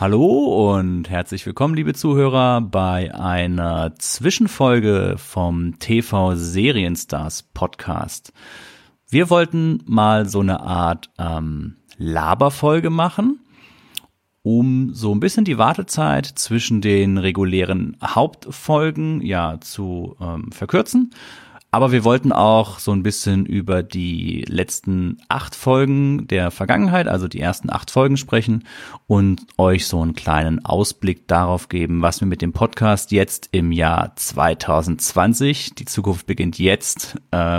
Hallo und herzlich willkommen, liebe Zuhörer, bei einer Zwischenfolge vom TV Serienstars Podcast. Wir wollten mal so eine Art Laberfolge machen, um so ein bisschen die Wartezeit zwischen den regulären Hauptfolgen zu verkürzen. Aber wir wollten auch so ein bisschen über die letzten 8 Folgen der Vergangenheit, also die ersten 8 Folgen sprechen und euch so einen kleinen Ausblick darauf geben, was wir mit dem Podcast jetzt im Jahr 2020, die Zukunft beginnt jetzt,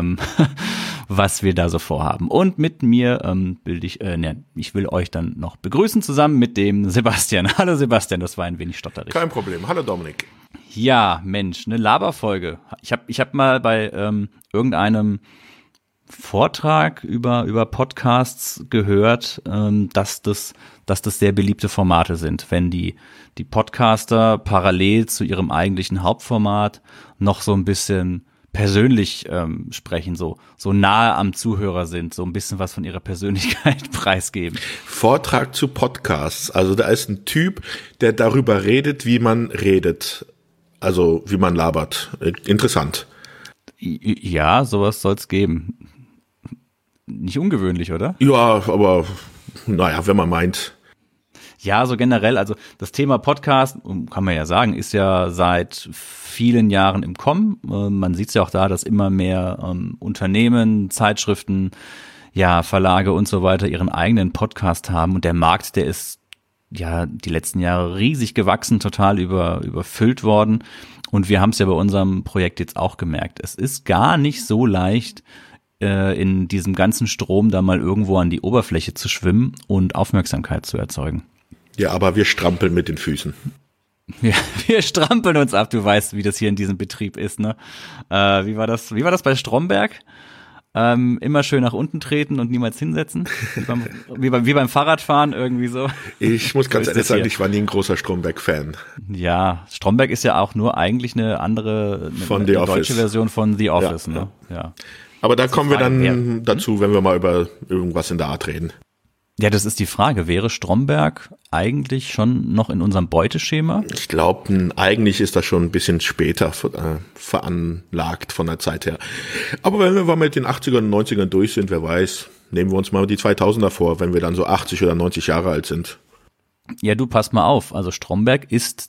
was wir da so vorhaben. Und mit mir ich will euch dann noch begrüßen zusammen mit dem Sebastian. Hallo Sebastian, das war ein wenig stotterig. Kein Problem. Hallo Dominik. Ja, Mensch, eine Laberfolge. Ich hab mal bei irgendeinem Vortrag über Podcasts gehört, dass das sehr beliebte Formate sind, wenn die Podcaster parallel zu ihrem eigentlichen Hauptformat noch so ein bisschen persönlich sprechen, so nahe am Zuhörer sind, so ein bisschen was von ihrer Persönlichkeit preisgeben. Vortrag zu Podcasts. Also da ist ein Typ, der darüber redet, wie man redet. Also wie man labert. Interessant. Ja, sowas soll's geben. Nicht ungewöhnlich, oder? Ja, aber naja, wenn man meint. Ja, so generell, also das Thema Podcast, kann man ja sagen, ist ja seit vielen Jahren im Kommen. Man sieht es ja auch da, dass immer mehr Unternehmen, Zeitschriften, Verlage und so weiter ihren eigenen Podcast haben. Und der Markt, der ist die letzten Jahre riesig gewachsen, total überfüllt worden. Und wir haben es ja bei unserem Projekt jetzt auch gemerkt. Es ist gar nicht so leicht, in diesem ganzen Strom da mal irgendwo an die Oberfläche zu schwimmen und Aufmerksamkeit zu erzeugen. Ja, aber wir strampeln mit den Füßen. Wir strampeln uns ab, du weißt, wie das hier in diesem Betrieb ist, ne? Wie war das bei Stromberg? Immer schön nach unten treten und niemals hinsetzen. Wie beim Fahrradfahren irgendwie so. Ich muss ganz ehrlich sagen, ich war nie ein großer Stromberg-Fan. Ja, Stromberg ist ja auch nur eigentlich eine deutsche Version von The Office, ne? Ja. Aber da kommen wir dann dazu, wenn wir mal über irgendwas in der Art reden. Ja, das ist die Frage. Wäre Stromberg eigentlich schon noch in unserem Beuteschema? Ich glaube, eigentlich ist das schon ein bisschen später veranlagt von der Zeit her. Aber wenn wir mal mit den 80ern und 90ern durch sind, wer weiß, nehmen wir uns mal die 2000er vor, wenn wir dann so 80 oder 90 Jahre alt sind. Ja, du pass mal auf. Also Stromberg ist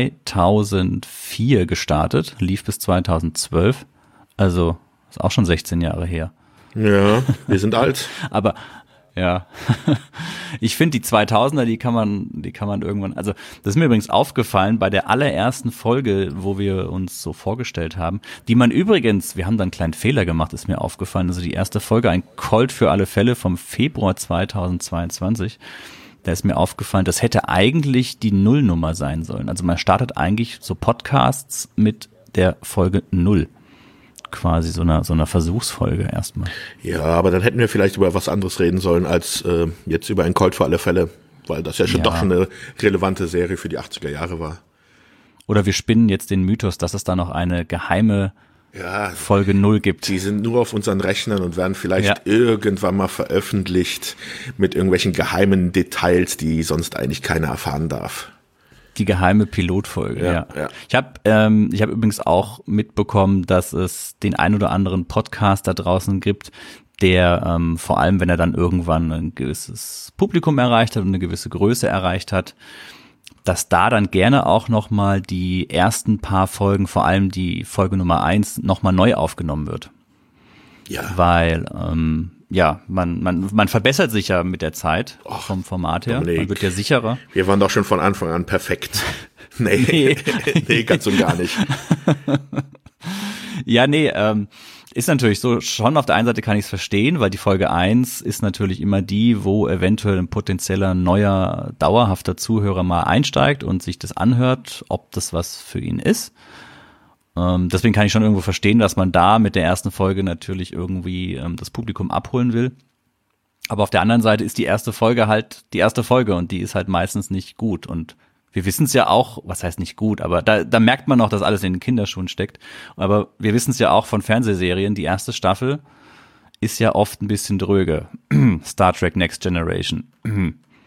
2004 gestartet, lief bis 2012. Also ist auch schon 16 Jahre her. Ja, wir sind alt. Aber ja, ich finde die 2000er, die kann man irgendwann, also das ist mir übrigens aufgefallen bei der allerersten Folge, wo wir uns so vorgestellt haben, die man übrigens, wir haben da einen kleinen Fehler gemacht, ist mir aufgefallen, also die erste Folge, ein Colt für alle Fälle vom Februar 2022, da ist mir aufgefallen, das hätte eigentlich die Nullnummer sein sollen, also man startet eigentlich so Podcasts mit der Folge 0. Quasi so einer Versuchsfolge erstmal. Ja, aber dann hätten wir vielleicht über was anderes reden sollen als jetzt über ein Colt für alle Fälle, weil das doch schon eine relevante Serie für die 80er Jahre war. Oder wir spinnen jetzt den Mythos, dass es da noch eine geheime Folge 0 gibt. Die sind nur auf unseren Rechnern und werden vielleicht irgendwann mal veröffentlicht mit irgendwelchen geheimen Details, die sonst eigentlich keiner erfahren darf. Die geheime Pilotfolge, ja. Ich hab übrigens auch mitbekommen, dass es den ein oder anderen Podcast da draußen gibt, der vor allem, wenn er dann irgendwann ein gewisses Publikum erreicht hat und eine gewisse Größe erreicht hat, dass da dann gerne auch nochmal die ersten paar Folgen, vor allem die Folge Nummer 1, nochmal neu aufgenommen wird. Ja. Weil man verbessert sich ja mit der Zeit vom Format her. Dominik, man wird ja sicherer. Wir waren doch schon von Anfang an perfekt. Nee, ganz und gar nicht. Ja, ist natürlich so, schon auf der einen Seite kann ich es verstehen, weil die Folge 1 ist natürlich immer die, wo eventuell ein potenzieller neuer, dauerhafter Zuhörer mal einsteigt und sich das anhört, ob das was für ihn ist. Deswegen kann ich schon irgendwo verstehen, dass man da mit der ersten Folge natürlich irgendwie das Publikum abholen will. Aber auf der anderen Seite ist die erste Folge halt die erste Folge und die ist halt meistens nicht gut. Und wir wissen es ja auch, was heißt nicht gut, aber da merkt man noch, dass alles in den Kinderschuhen steckt. Aber wir wissen es ja auch von Fernsehserien, die erste Staffel ist ja oft ein bisschen dröge. Star Trek Next Generation.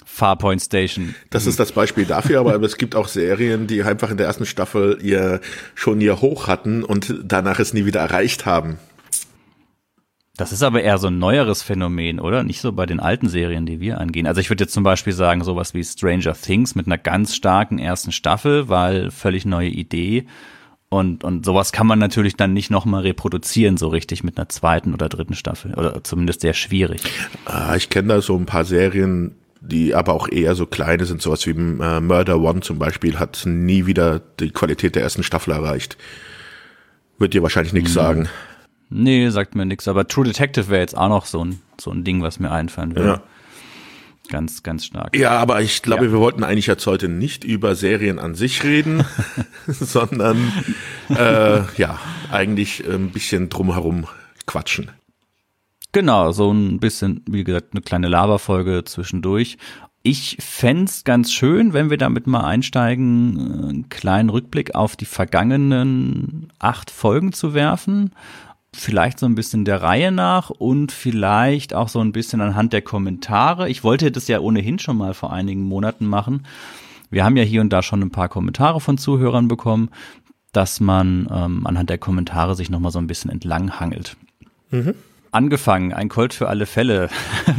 Farpoint Station. Das ist das Beispiel dafür, aber es gibt auch Serien, die einfach in der ersten Staffel ihr Hoch hatten und danach es nie wieder erreicht haben. Das ist aber eher so ein neueres Phänomen, oder? Nicht so bei den alten Serien, die wir angehen. Also ich würde jetzt zum Beispiel sagen, sowas wie Stranger Things mit einer ganz starken ersten Staffel, weil völlig neue Idee. Und sowas kann man natürlich dann nicht nochmal reproduzieren, so richtig mit einer zweiten oder dritten Staffel. Oder zumindest sehr schwierig. Ich kenne da so ein paar Serien, die aber auch eher so kleine sind. Sowas wie Murder One zum Beispiel hat nie wieder die Qualität der ersten Staffel erreicht. Wird dir wahrscheinlich nichts sagen. Nee, sagt mir nichts. Aber True Detective wäre jetzt auch noch so ein Ding, was mir einfallen würde. Ja. Ganz, ganz stark. Ja, aber ich glaube, wir wollten eigentlich jetzt heute nicht über Serien an sich reden, sondern eigentlich ein bisschen drumherum quatschen. Genau, so ein bisschen, wie gesagt, eine kleine Laberfolge zwischendurch. Ich fänd's ganz schön, wenn wir damit mal einsteigen, einen kleinen Rückblick auf die vergangenen 8 Folgen zu werfen. Vielleicht so ein bisschen der Reihe nach und vielleicht auch so ein bisschen anhand der Kommentare. Ich wollte das ja ohnehin schon mal vor einigen Monaten machen. Wir haben ja hier und da schon ein paar Kommentare von Zuhörern bekommen, dass man anhand der Kommentare sich nochmal so ein bisschen entlang hangelt. Mhm. Angefangen, ein Colt für alle Fälle,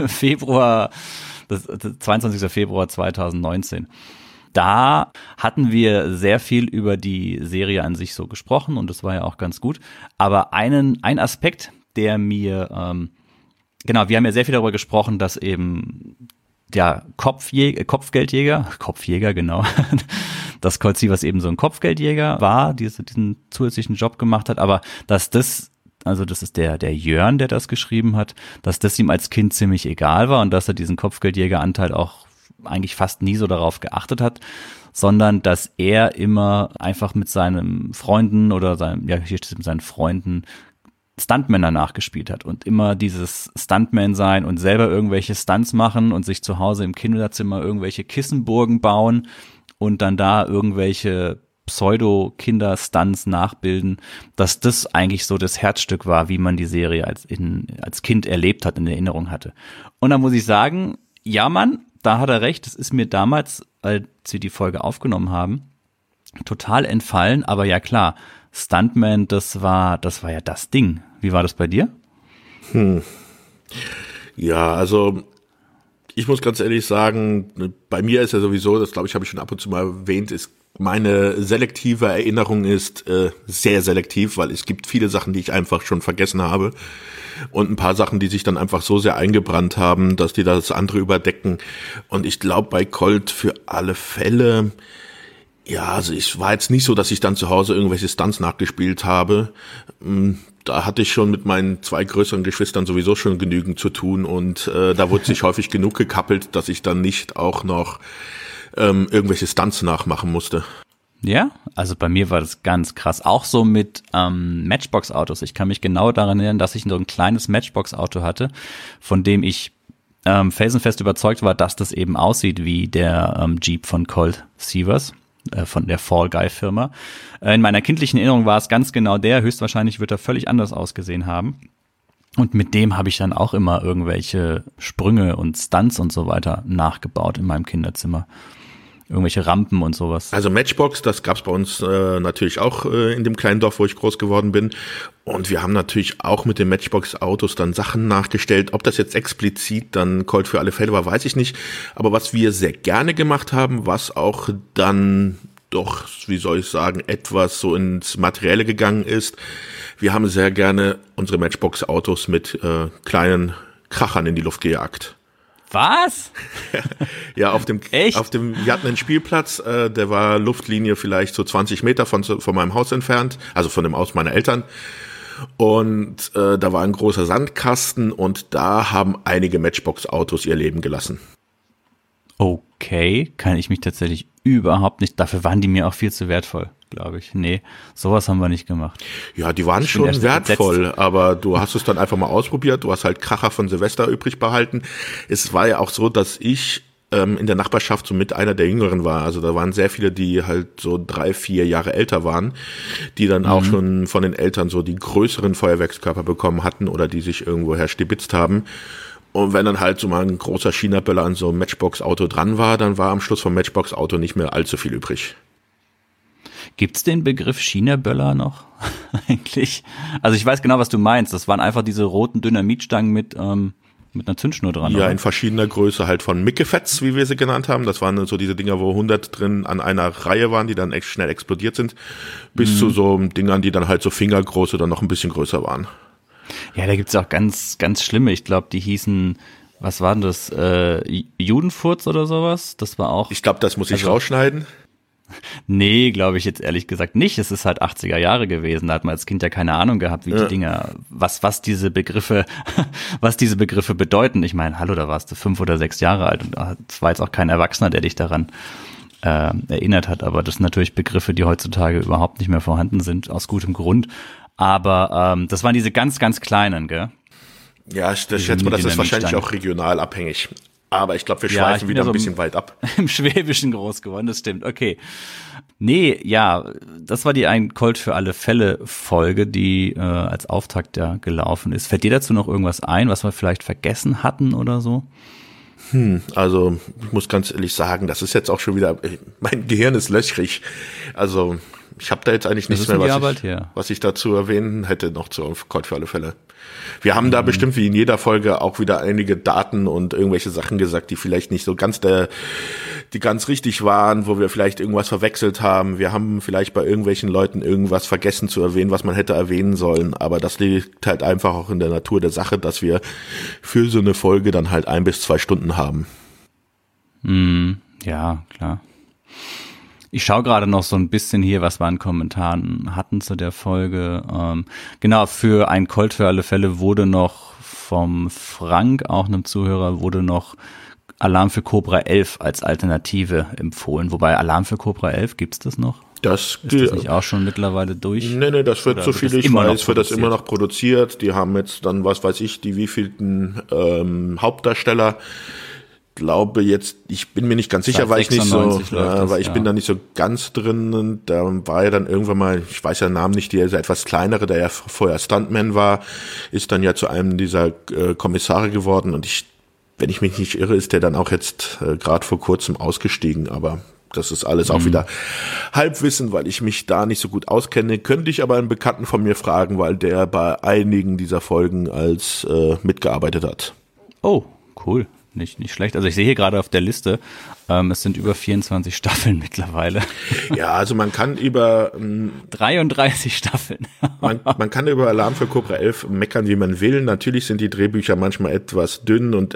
22. Februar 2019. Da hatten wir sehr viel über die Serie an sich so gesprochen und das war ja auch ganz gut. Aber ein Aspekt, der mir, wir haben ja sehr viel darüber gesprochen, dass eben der Kopfgeldjäger, genau, dass Colt Sievers eben so ein Kopfgeldjäger war, diesen zusätzlichen Job gemacht hat, aber dass das ist der Jörn, der das geschrieben hat, dass das ihm als Kind ziemlich egal war und dass er diesen Kopfgeldjägeranteil auch eigentlich fast nie so darauf geachtet hat, sondern dass er immer einfach mit seinen Freunden mit seinen Freunden Stuntmänner nachgespielt hat und immer dieses Stuntman sein und selber irgendwelche Stunts machen und sich zu Hause im Kinderzimmer irgendwelche Kissenburgen bauen und dann da irgendwelche Pseudo-Kinder-Stunts nachbilden, dass das eigentlich so das Herzstück war, wie man die Serie als Kind erlebt hat, in Erinnerung hatte. Und da muss ich sagen, ja Mann, da hat er recht, das ist mir damals, als wir die Folge aufgenommen haben, total entfallen, aber ja klar, Stuntman, das war ja das Ding. Wie war das bei dir? Ja, also ich muss ganz ehrlich sagen, bei mir ist ja sowieso, das glaube ich, habe ich schon ab und zu mal erwähnt, meine selektive Erinnerung ist sehr selektiv, weil es gibt viele Sachen, die ich einfach schon vergessen habe und ein paar Sachen, die sich dann einfach so sehr eingebrannt haben, dass die das andere überdecken. Und ich glaube, bei Colt für alle Fälle, ja, also es war jetzt nicht so, dass ich dann zu Hause irgendwelche Stunts nachgespielt habe. Da hatte ich schon mit meinen 2 größeren Geschwistern sowieso schon genügend zu tun und da wurde sich häufig genug gekappelt, dass ich dann nicht auch noch irgendwelche Stunts nachmachen musste. Ja, also bei mir war das ganz krass. Auch so mit Matchbox-Autos. Ich kann mich genau daran erinnern, dass ich so ein kleines Matchbox-Auto hatte, von dem ich felsenfest überzeugt war, dass das eben aussieht wie der Jeep von Colt Sievers, von der Fall Guy Firma. In meiner kindlichen Erinnerung war es ganz genau der. Höchstwahrscheinlich wird er völlig anders ausgesehen haben. Und mit dem habe ich dann auch immer irgendwelche Sprünge und Stunts und so weiter nachgebaut in meinem Kinderzimmer. Irgendwelche Rampen und sowas. Also Matchbox, das gab's bei uns natürlich auch in dem kleinen Dorf, wo ich groß geworden bin. Und wir haben natürlich auch mit den Matchbox-Autos dann Sachen nachgestellt. Ob das jetzt explizit dann Colt für alle Fälle war, weiß ich nicht. Aber was wir sehr gerne gemacht haben, was auch dann doch, wie soll ich sagen, etwas so ins Materielle gegangen ist. Wir haben sehr gerne unsere Matchbox-Autos mit kleinen Krachern in die Luft gejagt. Was? Ja, wir hatten einen Spielplatz, der war Luftlinie vielleicht so 20 Meter von meinem Haus entfernt, also von dem Haus meiner Eltern. Und da war ein großer Sandkasten und da haben einige Matchbox-Autos ihr Leben gelassen. Okay, kann ich mich tatsächlich überhaupt nicht, dafür waren die mir auch viel zu wertvoll, glaube ich. Nee, sowas haben wir nicht gemacht. Ja, die waren schon wertvoll, aber du hast es dann einfach mal ausprobiert, du hast halt Kracher von Silvester übrig behalten. Es war ja auch so, dass ich in der Nachbarschaft so mit einer der Jüngeren war. Also da waren sehr viele, die halt so 3-4 Jahre älter waren, die dann auch schon von den Eltern so die größeren Feuerwerkskörper bekommen hatten oder die sich irgendwoher stibitzt haben. Und wenn dann halt so mal ein großer China-Böller an so einem Matchbox-Auto dran war, dann war am Schluss vom Matchbox-Auto nicht mehr allzu viel übrig. Gibt's den Begriff China-Böller noch eigentlich? Also ich weiß genau, was du meinst. Das waren einfach diese roten Dynamitstangen mit einer Zündschnur dran. Ja, oder? in verschiedener Größe halt von Mickefets, wie wir sie genannt haben. Das waren so diese Dinger, wo 100 drin an einer Reihe waren, die dann echt schnell explodiert sind, bis zu so Dingern, die dann halt so fingergroß oder noch ein bisschen größer waren. Ja, da gibt's auch ganz, ganz schlimme. Ich glaube, die hießen, was waren das? Judenfurz oder sowas? Das war auch. Ich glaube, das muss ich rausschneiden. Nee, glaube ich jetzt ehrlich gesagt nicht. Es ist halt 80er Jahre gewesen. Da hat man als Kind ja keine Ahnung gehabt, wie die Dinger, was diese Begriffe bedeuten. Ich meine, hallo, da warst du 5 oder 6 Jahre alt und es war jetzt auch kein Erwachsener, der dich daran erinnert hat. Aber das sind natürlich Begriffe, die heutzutage überhaupt nicht mehr vorhanden sind, aus gutem Grund. Aber das waren diese ganz, ganz kleinen, gell? Ja, ich schätze mal, das ist wahrscheinlich auch regional abhängig. Aber ich glaube, wir schweifen wieder ein bisschen weit ab. Im Schwäbischen groß geworden, das stimmt, okay. Nee, ja, das war die Ein Colt für alle Fälle Folge, die als Auftakt ja gelaufen ist. Fällt dir dazu noch irgendwas ein, was wir vielleicht vergessen hatten oder so? Also, ich muss ganz ehrlich sagen, das ist jetzt auch schon wieder, mein Gehirn ist löchrig. Also, ich habe da jetzt eigentlich nichts mehr, was ich dazu erwähnen hätte, noch zu Colt für alle Fälle. Wir haben da bestimmt wie in jeder Folge auch wieder einige Daten und irgendwelche Sachen gesagt, die vielleicht nicht so ganz die ganz richtig waren, wo wir vielleicht irgendwas verwechselt haben. Wir haben vielleicht bei irgendwelchen Leuten irgendwas vergessen zu erwähnen, was man hätte erwähnen sollen. Aber das liegt halt einfach auch in der Natur der Sache, dass wir für so eine Folge dann halt 1 bis 2 Stunden haben. Ja, klar. Ich schaue gerade noch so ein bisschen hier, was wir an Kommentaren hatten zu der Folge. Genau, für Ein Colt für alle Fälle wurde noch vom Frank, auch einem Zuhörer, wurde noch Alarm für Cobra 11 als Alternative empfohlen. Wobei Alarm für Cobra 11, gibt's das noch? Ist das nicht auch schon mittlerweile durch? Nee, das wird, so viel ich weiß, wird das immer noch produziert. Die haben jetzt dann, was weiß ich, die wievielten Hauptdarsteller. Glaube jetzt, ich bin mir nicht ganz sicher, weil ich nicht so, weil ich bin da nicht so ganz drin, und da war ja dann irgendwann mal, ich weiß ja den Namen nicht, der etwas kleinere, der ja vorher Stuntman war, ist dann ja zu einem dieser Kommissare geworden, und wenn ich mich nicht irre, ist der dann auch jetzt gerade vor kurzem ausgestiegen, aber das ist alles auch wieder Halbwissen, weil ich mich da nicht so gut auskenne. Könnte ich aber einen Bekannten von mir fragen, weil der bei einigen dieser Folgen als mitgearbeitet hat. Oh, cool. Nicht schlecht. Also ich sehe hier gerade auf der Liste, es sind über 24 Staffeln mittlerweile. Ja, also man kann über 33 Staffeln. man kann über Alarm für Cobra 11 meckern, wie man will. Natürlich sind die Drehbücher manchmal etwas dünn und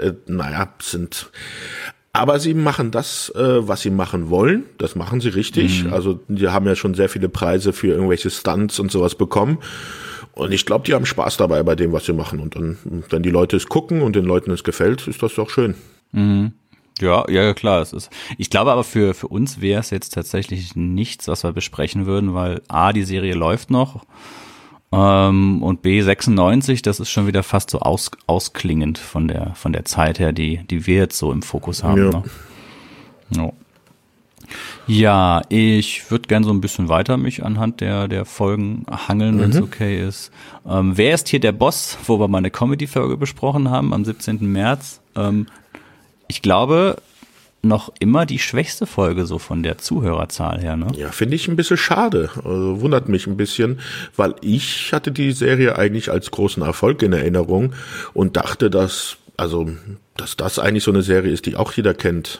aber sie machen das, was sie machen wollen. Das machen sie richtig. Also die haben ja schon sehr viele Preise für irgendwelche Stunts und sowas bekommen. Und ich glaube, die haben Spaß dabei bei dem, was sie machen. Und dann, wenn die Leute es gucken und den Leuten es gefällt, ist das doch schön. Ja, klar. Ich glaube aber für uns wäre es jetzt tatsächlich nichts, was wir besprechen würden, weil A, die Serie läuft noch, und B, 96, das ist schon wieder fast so ausklingend von der Zeit her, die wir jetzt so im Fokus haben. Ja. Ne? No. Ja, ich würde gern so ein bisschen weiter mich anhand der Folgen hangeln, wenn es okay ist. Wer ist hier der Boss, wo wir mal eine Comedy-Folge besprochen haben am 17. März? Ich glaube, noch immer die schwächste Folge so von der Zuhörerzahl her, ne? Ja, finde ich ein bisschen schade. Also wundert mich ein bisschen, weil ich hatte die Serie eigentlich als großen Erfolg in Erinnerung und dachte, dass das eigentlich so eine Serie ist, die auch jeder kennt.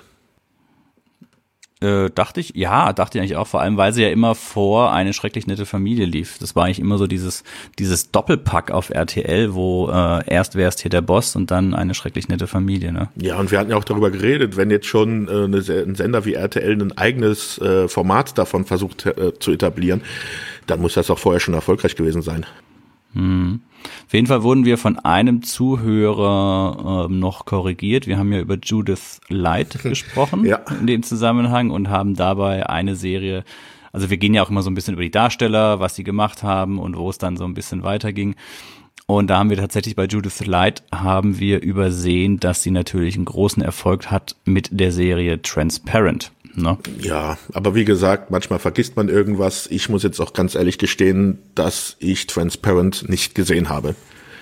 Dachte ich eigentlich auch, vor allem, weil sie ja immer vor Eine schrecklich nette Familie lief. Das war eigentlich immer so dieses Doppelpack auf RTL, wo erst Wer ist hier der Boss und dann Eine schrecklich nette Familie, ne? Ja, und wir hatten ja auch darüber geredet, wenn jetzt schon ein Sender wie RTL ein eigenes Format davon versucht zu etablieren, dann muss das auch vorher schon erfolgreich gewesen sein. Auf jeden Fall wurden wir von einem Zuhörer noch korrigiert. Wir haben ja über Judith Light gesprochen in dem Zusammenhang und haben dabei eine Serie, also wir gehen ja auch immer so ein bisschen über die Darsteller, was sie gemacht haben und wo es dann so ein bisschen weiterging. Und da haben wir tatsächlich bei Judith Light haben wir übersehen, dass sie natürlich einen großen Erfolg hat mit der Serie Transparent. Ne? Ja, aber wie gesagt, manchmal vergisst man irgendwas. Ich muss jetzt auch ganz ehrlich gestehen, dass ich Transparent nicht gesehen habe.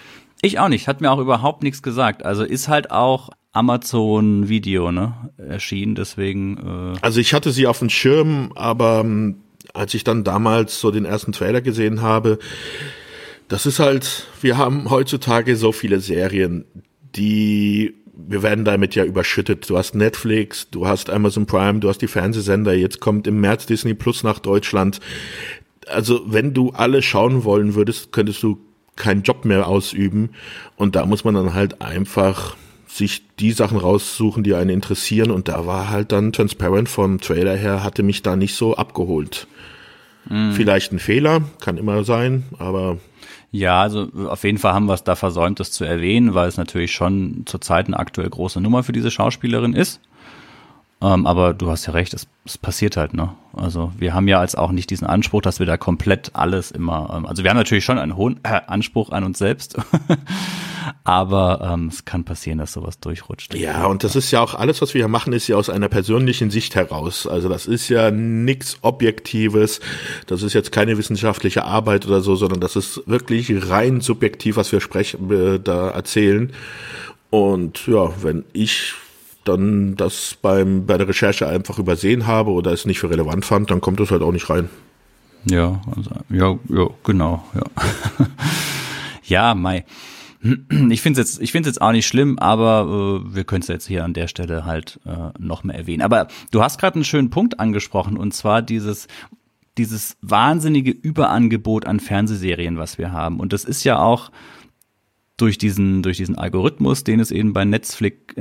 Ich auch nicht, hat mir auch überhaupt nichts gesagt. Also ist halt auch Amazon Video, ne, erschienen, deswegen. Also ich hatte sie auf dem Schirm, aber als ich dann damals so den ersten Trailer gesehen habe, das ist halt, wir haben heutzutage so viele Serien, wir werden damit ja überschüttet. Du hast Netflix, du hast Amazon Prime, du hast die Fernsehsender, jetzt kommt im März Disney Plus nach Deutschland. Also wenn du alle schauen wollen würdest, könntest du keinen Job mehr ausüben, und da muss man dann halt einfach sich die Sachen raussuchen, die einen interessieren, und da war halt dann Transparent vom Trailer her, hatte mich da nicht so abgeholt. Vielleicht ein Fehler, kann immer sein, aber... Ja, also auf jeden Fall haben wir es da versäumt, das zu erwähnen, weil es natürlich schon zurzeit eine aktuell große Nummer für diese Schauspielerin ist. Aber du hast ja recht, es passiert halt, ne? Also wir haben ja als auch nicht diesen Anspruch, dass wir da komplett alles immer, also wir haben natürlich schon einen hohen Anspruch an uns selbst, aber es kann passieren, dass sowas durchrutscht. Ja, und das ist ja auch alles, was wir hier machen, ist ja aus einer persönlichen Sicht heraus. Also das ist ja nichts Objektives, das ist jetzt keine wissenschaftliche Arbeit oder so, sondern das ist wirklich rein subjektiv, was wir da erzählen. Und ja, wenn ich dann das bei der Recherche einfach übersehen habe oder es nicht für relevant fand, dann kommt es halt auch nicht rein. Ja, also, ja, genau, ja. Ja, Mai. Ich finde es jetzt auch nicht schlimm, aber wir können es jetzt hier an der Stelle halt noch mehr erwähnen. Aber du hast gerade einen schönen Punkt angesprochen, und zwar dieses wahnsinnige Überangebot an Fernsehserien, was wir haben. Und das ist ja auch durch diesen Algorithmus, den es eben bei Netflix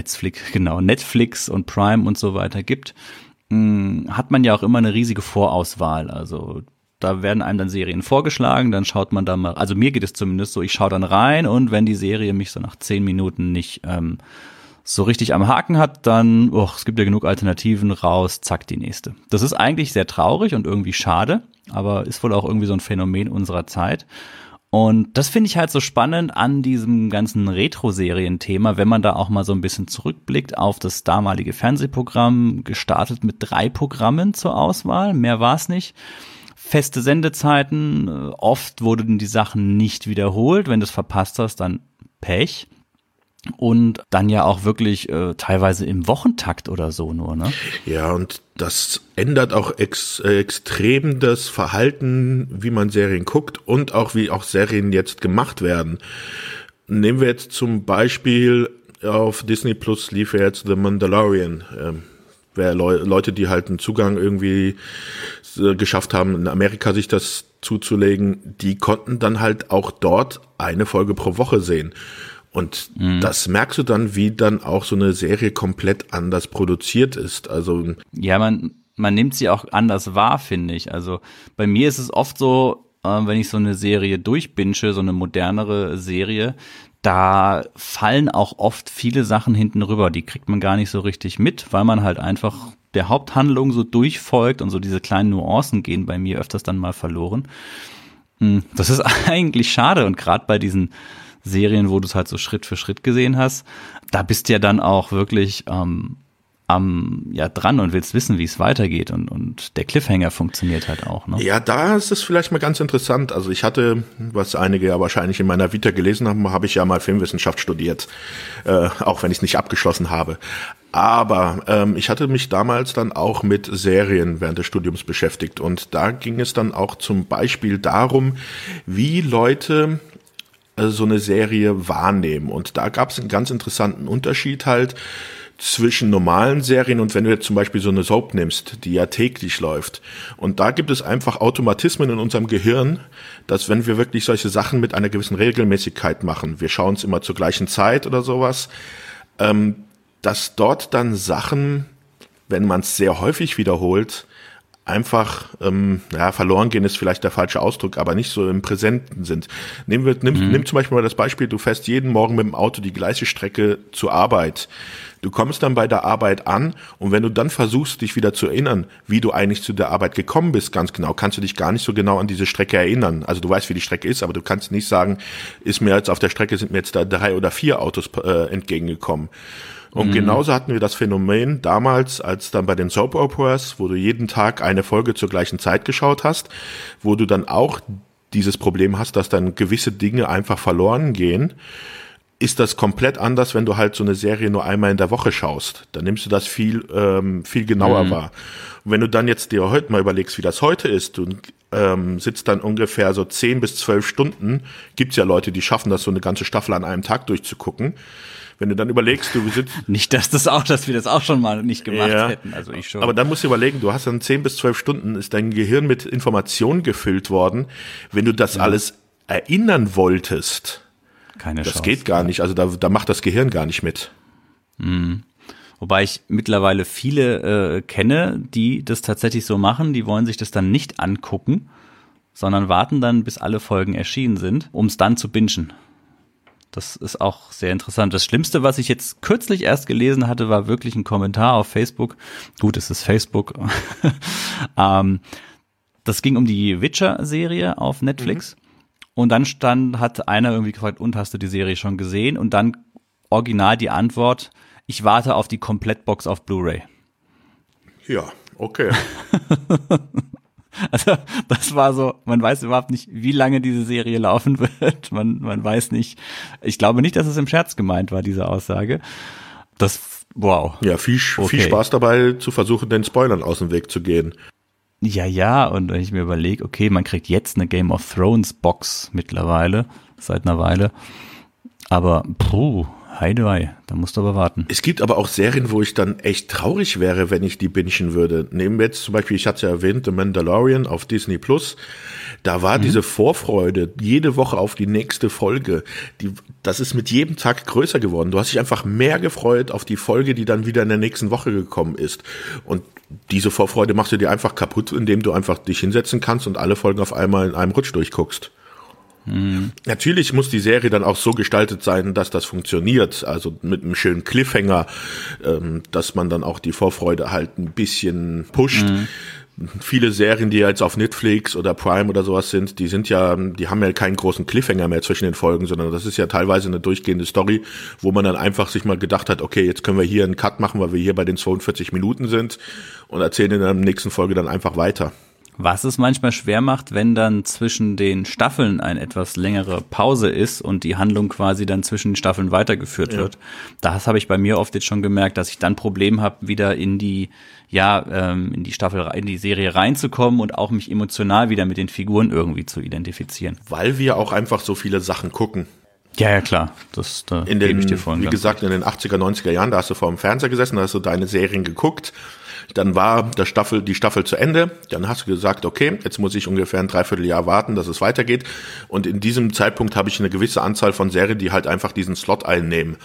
und Prime und so weiter gibt, hat man ja auch immer eine riesige Vorauswahl. Also da werden einem dann Serien vorgeschlagen, dann schaut man da mal, also mir geht es zumindest so, ich schaue dann rein, und wenn die Serie mich so nach 10 Minuten nicht so richtig am Haken hat, dann, es gibt ja genug Alternativen, raus, zack, die nächste. Das ist eigentlich sehr traurig und irgendwie schade, aber ist wohl auch irgendwie so ein Phänomen unserer Zeit. Und das finde ich halt so spannend an diesem ganzen Retro-Serien-Thema, wenn man da auch mal so ein bisschen zurückblickt auf das damalige Fernsehprogramm, gestartet mit 3 Programmen zur Auswahl, mehr war es nicht. Feste Sendezeiten, oft wurden die Sachen nicht wiederholt, wenn du es verpasst hast, dann Pech. Und dann ja auch wirklich teilweise im Wochentakt oder so nur, ne? Ja, und das ändert auch extrem das Verhalten, wie man Serien guckt und auch wie auch Serien jetzt gemacht werden. Nehmen wir jetzt zum Beispiel auf Disney Plus lief ja jetzt The Mandalorian. Leute, die halt einen Zugang irgendwie geschafft haben, in Amerika sich das zuzulegen, die konnten dann halt auch dort eine Folge pro Woche sehen. Und das merkst du dann, wie dann auch so eine Serie komplett anders produziert ist. Also ja, man nimmt sie auch anders wahr, finde ich. Also bei mir ist es oft so, wenn ich so eine Serie durchbinge, so eine modernere Serie, da fallen auch oft viele Sachen hinten rüber. Die kriegt man gar nicht so richtig mit, weil man halt einfach der Haupthandlung so durchfolgt, und so diese kleinen Nuancen gehen bei mir öfters dann mal verloren. Das ist eigentlich schade, und gerade bei diesen Serien, wo du es halt so Schritt für Schritt gesehen hast, da bist du ja dann auch wirklich dran und willst wissen, wie es weitergeht, und der Cliffhanger funktioniert halt auch, ne? Ja, da ist es vielleicht mal ganz interessant. Also ich hatte, was einige ja wahrscheinlich in meiner Vita gelesen haben, habe ich ja mal Filmwissenschaft studiert, auch wenn ich es nicht abgeschlossen habe. Aber ich hatte mich damals dann auch mit Serien während des Studiums beschäftigt, und da ging es dann auch zum Beispiel darum, wie Leute so eine Serie wahrnehmen. Und da gab es einen ganz interessanten Unterschied halt zwischen normalen Serien und wenn du jetzt zum Beispiel so eine Soap nimmst, die ja täglich läuft. Und da gibt es einfach Automatismen in unserem Gehirn, dass wenn wir wirklich solche Sachen mit einer gewissen Regelmäßigkeit machen, wir schauen es immer zur gleichen Zeit oder sowas, dass dort dann Sachen, wenn man es sehr häufig wiederholt, einfach, verloren gehen ist vielleicht der falsche Ausdruck, aber nicht so im Präsenten sind. Nimm zum Beispiel mal das Beispiel, du fährst jeden Morgen mit dem Auto die gleiche Strecke zur Arbeit. Du kommst dann bei der Arbeit an, und wenn du dann versuchst, dich wieder zu erinnern, wie du eigentlich zu der Arbeit gekommen bist, ganz genau, kannst du dich gar nicht so genau an diese Strecke erinnern. Also du weißt, wie die Strecke ist, aber du kannst nicht sagen, sind mir jetzt da 3 oder 4 Autos entgegengekommen. Und genauso hatten wir das Phänomen damals, als dann bei den Soap Operas, wo du jeden Tag eine Folge zur gleichen Zeit geschaut hast, wo du dann auch dieses Problem hast, dass dann gewisse Dinge einfach verloren gehen, ist das komplett anders, wenn du halt so eine Serie nur einmal in der Woche schaust. Dann nimmst du das viel genauer wahr. Und wenn du dann jetzt dir heute mal überlegst, wie das heute ist, du sitzt dann ungefähr so 10 bis 12 Stunden, gibt's ja Leute, die schaffen das, so eine ganze Staffel an einem Tag durchzugucken. Wenn du dann überlegst, du sitzt... Nicht, dass wir das auch schon mal nicht gemacht hätten, also ich schon. Aber dann musst du überlegen, du hast dann 10 bis 12 Stunden, ist dein Gehirn mit Informationen gefüllt worden. Wenn du das alles erinnern wolltest, keine Chance. Das geht gar nicht, also da macht das Gehirn gar nicht mit. Wobei ich mittlerweile viele kenne, die das tatsächlich so machen, die wollen sich das dann nicht angucken, sondern warten dann, bis alle Folgen erschienen sind, um es dann zu bingen. Das ist auch sehr interessant. Das Schlimmste, was ich jetzt kürzlich erst gelesen hatte, war wirklich ein Kommentar auf Facebook. Gut, es ist Facebook. Das ging um die Witcher-Serie auf Netflix. Und dann hat einer irgendwie gefragt, und hast du die Serie schon gesehen? Und dann original die Antwort, ich warte auf die Komplettbox auf Blu-ray. Ja, okay. Also das war so, man weiß überhaupt nicht, wie lange diese Serie laufen wird. Man weiß nicht, ich glaube nicht, dass es im Scherz gemeint war, diese Aussage. Wow. Ja, viel Spaß dabei, zu versuchen, den Spoilern aus dem Weg zu gehen. Ja, und wenn ich mir überlege, okay, man kriegt jetzt eine Game of Thrones Box mittlerweile, seit einer Weile, aber Heidewei, da musst du aber warten. Es gibt aber auch Serien, wo ich dann echt traurig wäre, wenn ich die bingen würde. Nehmen wir jetzt zum Beispiel, ich hatte es ja erwähnt, The Mandalorian auf Disney Plus. Da war diese Vorfreude jede Woche auf die nächste Folge. Das ist mit jedem Tag größer geworden. Du hast dich einfach mehr gefreut auf die Folge, die dann wieder in der nächsten Woche gekommen ist. Und diese Vorfreude machst du dir einfach kaputt, indem du einfach dich hinsetzen kannst und alle Folgen auf einmal in einem Rutsch durchguckst. Natürlich muss die Serie dann auch so gestaltet sein, dass das funktioniert, also mit einem schönen Cliffhanger, dass man dann auch die Vorfreude halt ein bisschen pusht. Viele Serien, die jetzt auf Netflix oder Prime oder sowas sind, die haben ja keinen großen Cliffhanger mehr zwischen den Folgen, sondern das ist ja teilweise eine durchgehende Story, wo man dann einfach sich mal gedacht hat, okay, jetzt können wir hier einen Cut machen, weil wir hier bei den 42 Minuten sind und erzählen in der nächsten Folge dann einfach weiter. Was es manchmal schwer macht, wenn dann zwischen den Staffeln eine etwas längere Pause ist und die Handlung quasi dann zwischen den Staffeln weitergeführt wird. Das habe ich bei mir oft jetzt schon gemerkt, dass ich dann Problem habe, wieder in die Serie reinzukommen und auch mich emotional wieder mit den Figuren irgendwie zu identifizieren. Weil wir auch einfach so viele Sachen gucken. Ja, klar. Da gebe ich dir voll. Wie gesagt, in den 80er, 90er Jahren, da hast du vor dem Fernseher gesessen, da hast du deine Serien geguckt. Dann war die Staffel zu Ende. Dann hast du gesagt, okay, jetzt muss ich ungefähr ein Dreivierteljahr warten, dass es weitergeht. Und in diesem Zeitpunkt habe ich eine gewisse Anzahl von Serien, die halt einfach diesen Slot einnehmen.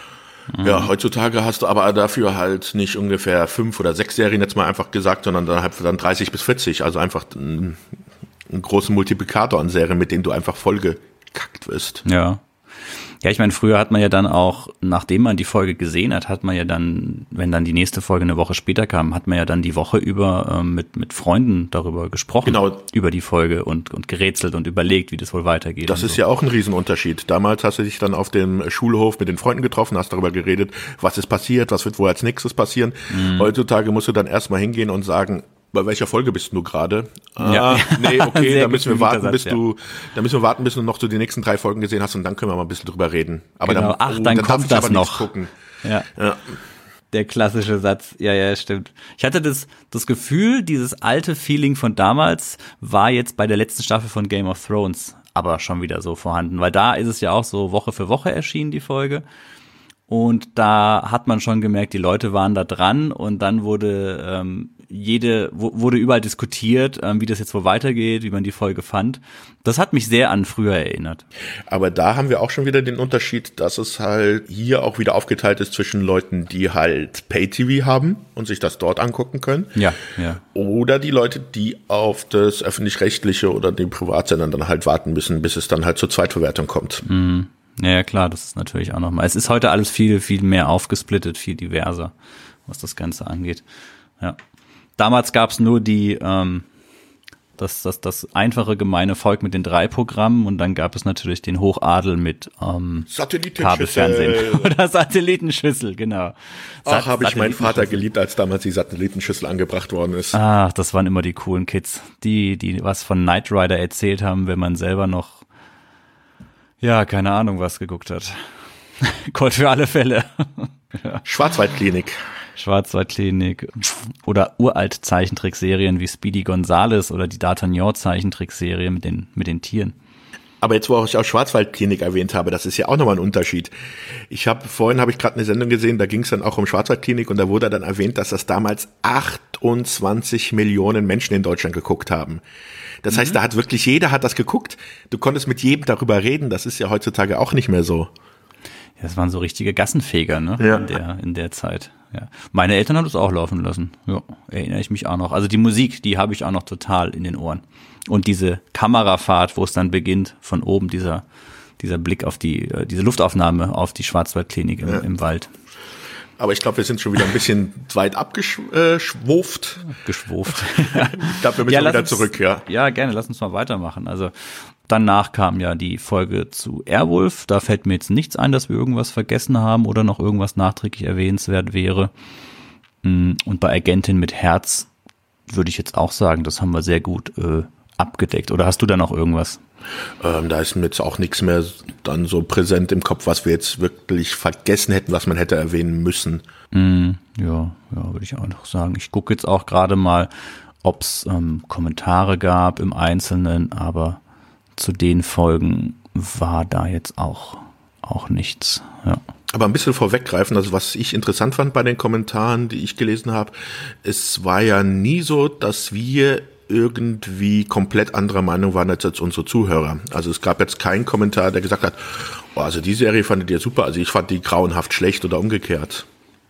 Ja, heutzutage hast du aber dafür halt nicht ungefähr 5 oder 6 Serien jetzt mal einfach gesagt, sondern dann 30 bis 40. Also einfach einen großen Multiplikator an Serien, mit denen du einfach vollgekackt wirst. Ja, ich meine, früher hat man ja dann auch, nachdem man die Folge gesehen hat man ja dann, wenn dann die nächste Folge eine Woche später kam, hat man ja dann die Woche über mit Freunden darüber gesprochen, genau, über die Folge und gerätselt und überlegt, wie das wohl weitergeht. Das ist ja auch ein Riesenunterschied. Damals hast du dich dann auf dem Schulhof mit den Freunden getroffen, hast darüber geredet, was ist passiert, was wird wohl als nächstes passieren. Heutzutage musst du dann erstmal hingehen und sagen, bei welcher Folge bist du gerade? Nee, okay, da müssen wir warten, bis du noch so die nächsten 3 Folgen gesehen hast und dann können wir mal ein bisschen drüber reden. Aber genau. Dann kommt das noch. Gucken. Ja. Der klassische Satz. Ja, stimmt. Ich hatte das Gefühl, dieses alte Feeling von damals war jetzt bei der letzten Staffel von Game of Thrones aber schon wieder so vorhanden, weil da ist es ja auch so Woche für Woche erschienen, die Folge. Und da hat man schon gemerkt, die Leute waren da dran und dann wurde überall diskutiert, wie das jetzt wohl weitergeht, wie man die Folge fand. Das hat mich sehr an früher erinnert. Aber da haben wir auch schon wieder den Unterschied, dass es halt hier auch wieder aufgeteilt ist zwischen Leuten, die halt Pay-TV haben und sich das dort angucken können. Ja. Oder die Leute, die auf das Öffentlich-Rechtliche oder den Privatsendern dann halt warten müssen, bis es dann halt zur Zweitverwertung kommt. Mhm. Ja, klar, das ist natürlich auch nochmal. Es ist heute alles viel, viel mehr aufgesplittet, viel diverser, was das Ganze angeht. Ja. Damals gab's nur die Das einfache gemeine Volk mit den 3 Programmen und dann gab es natürlich den Hochadel mit Kabelfernsehen oder Satellitenschüssel, genau. Ach, habe ich meinen Vater geliebt, als damals die Satellitenschüssel angebracht worden ist. Ach, das waren immer die coolen Kids, die was von Knight Rider erzählt haben, wenn man selber noch, ja, keine Ahnung, was geguckt hat. Colt für alle Fälle. Ja. Schwarzwaldklinik oder uralt Zeichentrickserien wie Speedy Gonzales oder die D'Artagnan Zeichentrickserie mit den Tieren. Aber jetzt, wo ich auch Schwarzwaldklinik erwähnt habe, das ist ja auch nochmal ein Unterschied. Vorhin habe ich gerade eine Sendung gesehen, da ging es dann auch um Schwarzwaldklinik und da wurde dann erwähnt, dass das damals 28 Millionen Menschen in Deutschland geguckt haben. Das heißt, jeder hat das geguckt. Du konntest mit jedem darüber reden, das ist ja heutzutage auch nicht mehr so. Das waren so richtige Gassenfeger, ne? Ja. In der Zeit. Ja. Meine Eltern haben das auch laufen lassen. Ja, erinnere ich mich auch noch. Also die Musik, die habe ich auch noch total in den Ohren. Und diese Kamerafahrt, wo es dann beginnt, von oben dieser Blick auf diese Luftaufnahme auf die Schwarzwaldklinik im Wald. Aber ich glaube, wir sind schon wieder ein bisschen weit abgeschwuft. Geschwuft. Ich glaube, wir müssen wieder zurück, ja. Ja, gerne, lass uns mal weitermachen. Also danach kam ja die Folge zu Airwolf. Da fällt mir jetzt nichts ein, dass wir irgendwas vergessen haben oder noch irgendwas nachträglich erwähnenswert wäre. Und bei Agentin mit Herz würde ich jetzt auch sagen, das haben wir sehr gut abgedeckt. Oder hast du da noch irgendwas? Da ist mir jetzt auch nichts mehr dann so präsent im Kopf, was wir jetzt wirklich vergessen hätten, was man hätte erwähnen müssen. Ja, würde ich auch noch sagen. Ich gucke jetzt auch gerade mal, ob es Kommentare gab im Einzelnen, aber zu den Folgen war da jetzt auch nichts. Ja. Aber ein bisschen vorweggreifen, also was ich interessant fand bei den Kommentaren, die ich gelesen habe, es war ja nie so, dass wir irgendwie komplett anderer Meinung waren als unsere Zuhörer. Also es gab jetzt keinen Kommentar, der gesagt hat, oh, also die Serie fandet ihr super, also ich fand die grauenhaft schlecht oder umgekehrt.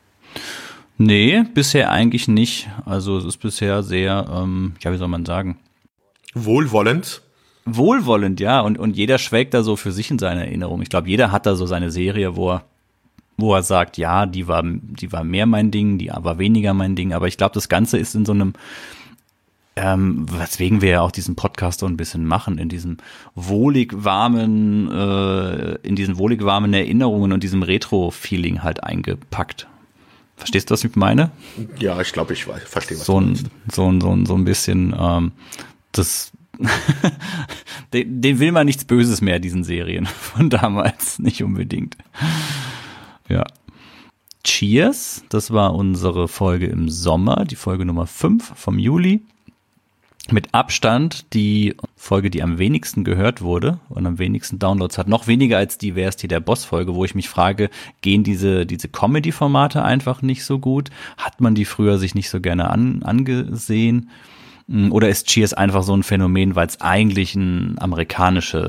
Nee, bisher eigentlich nicht. Also es ist bisher sehr, wie soll man sagen? Wohlwollend, ja. Und jeder schwelgt da so für sich in seiner Erinnerung. Ich glaube, jeder hat da so seine Serie, wo er sagt, ja, die war mehr mein Ding, die war weniger mein Ding. Aber ich glaube, das Ganze ist in so einem weswegen wir ja auch diesen Podcast so ein bisschen machen, in diesen wohlig warmen Erinnerungen und diesem Retro-Feeling halt eingepackt. Verstehst du, was ich meine? Ja, ich glaube, ich verstehe, was du meinst. So ein bisschen, das, den will man nichts Böses mehr, diesen Serien von damals, nicht unbedingt. Ja. Cheers, das war unsere Folge im Sommer, die Folge Nummer 5 vom Juli. Mit Abstand die Folge, die am wenigsten gehört wurde und am wenigsten Downloads hat. Noch weniger als die Wer ist hier der Boss-Folge, wo ich mich frage, gehen diese Comedy-Formate einfach nicht so gut? Hat man die früher sich nicht so gerne angesehen? Oder ist Cheers einfach so ein Phänomen, weil es eigentlich ein amerikanischer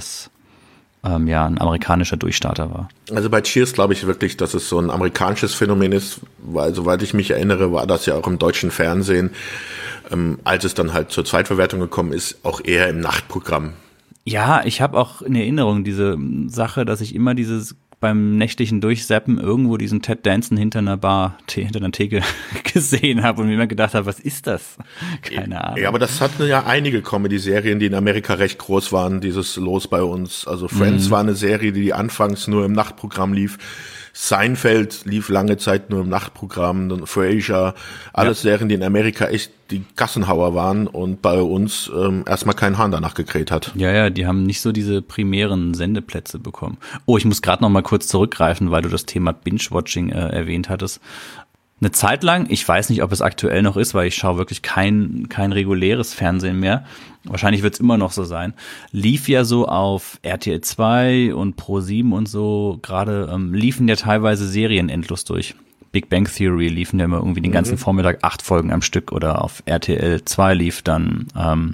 Durchstarter war? Also bei Cheers glaube ich wirklich, dass es so ein amerikanisches Phänomen ist, weil soweit ich mich erinnere, war das ja auch im deutschen Fernsehen, als es dann halt zur Zweitverwertung gekommen ist, auch eher im Nachtprogramm. Ja, ich habe auch in Erinnerung diese Sache, dass ich immer beim nächtlichen Durchseppen irgendwo diesen Ted Danson hinter einer Theke gesehen habe und mir immer gedacht habe, was ist das? Keine Ahnung. Ja, aber das hatten ja einige Comedy-Serien, die in Amerika recht groß waren, dieses Los bei uns. Also Friends war eine Serie, die anfangs nur im Nachtprogramm lief. Seinfeld lief lange Zeit nur im Nachtprogramm, dann Frasier, alles Serien, die in Amerika echt die Gassenhauer waren und bei uns erstmal kein Hahn danach gekräht hat. Ja, die haben nicht so diese primären Sendeplätze bekommen. Oh, ich muss gerade noch mal kurz zurückgreifen, weil du das Thema Binge-Watching erwähnt hattest. Eine Zeit lang, ich weiß nicht, ob es aktuell noch ist, weil ich schaue wirklich kein reguläres Fernsehen mehr. Wahrscheinlich wird es immer noch so sein. Lief ja so auf RTL 2 und Pro7 und so, gerade liefen ja teilweise Serien endlos durch. Big Bang Theory liefen ja immer irgendwie den ganzen Vormittag 8 Folgen am Stück oder auf RTL 2 lief dann,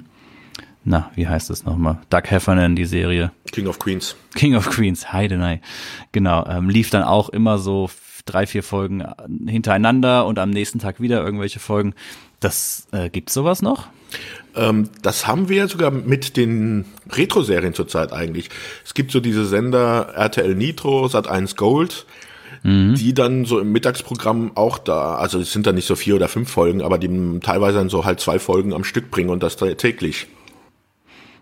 wie heißt es nochmal? Doug Heffernan, die Serie. King of Queens, Heidenei. Genau, lief dann auch immer so 3-4 Folgen hintereinander und am nächsten Tag wieder irgendwelche Folgen. Gibt's sowas noch? Das haben wir sogar mit den Retro-Serien zurzeit eigentlich. Es gibt so diese Sender RTL Nitro, Sat.1 Gold, die dann so im Mittagsprogramm auch da, also es sind dann nicht so 4 oder 5 Folgen, aber die teilweise dann so halt 2 Folgen am Stück bringen und das täglich.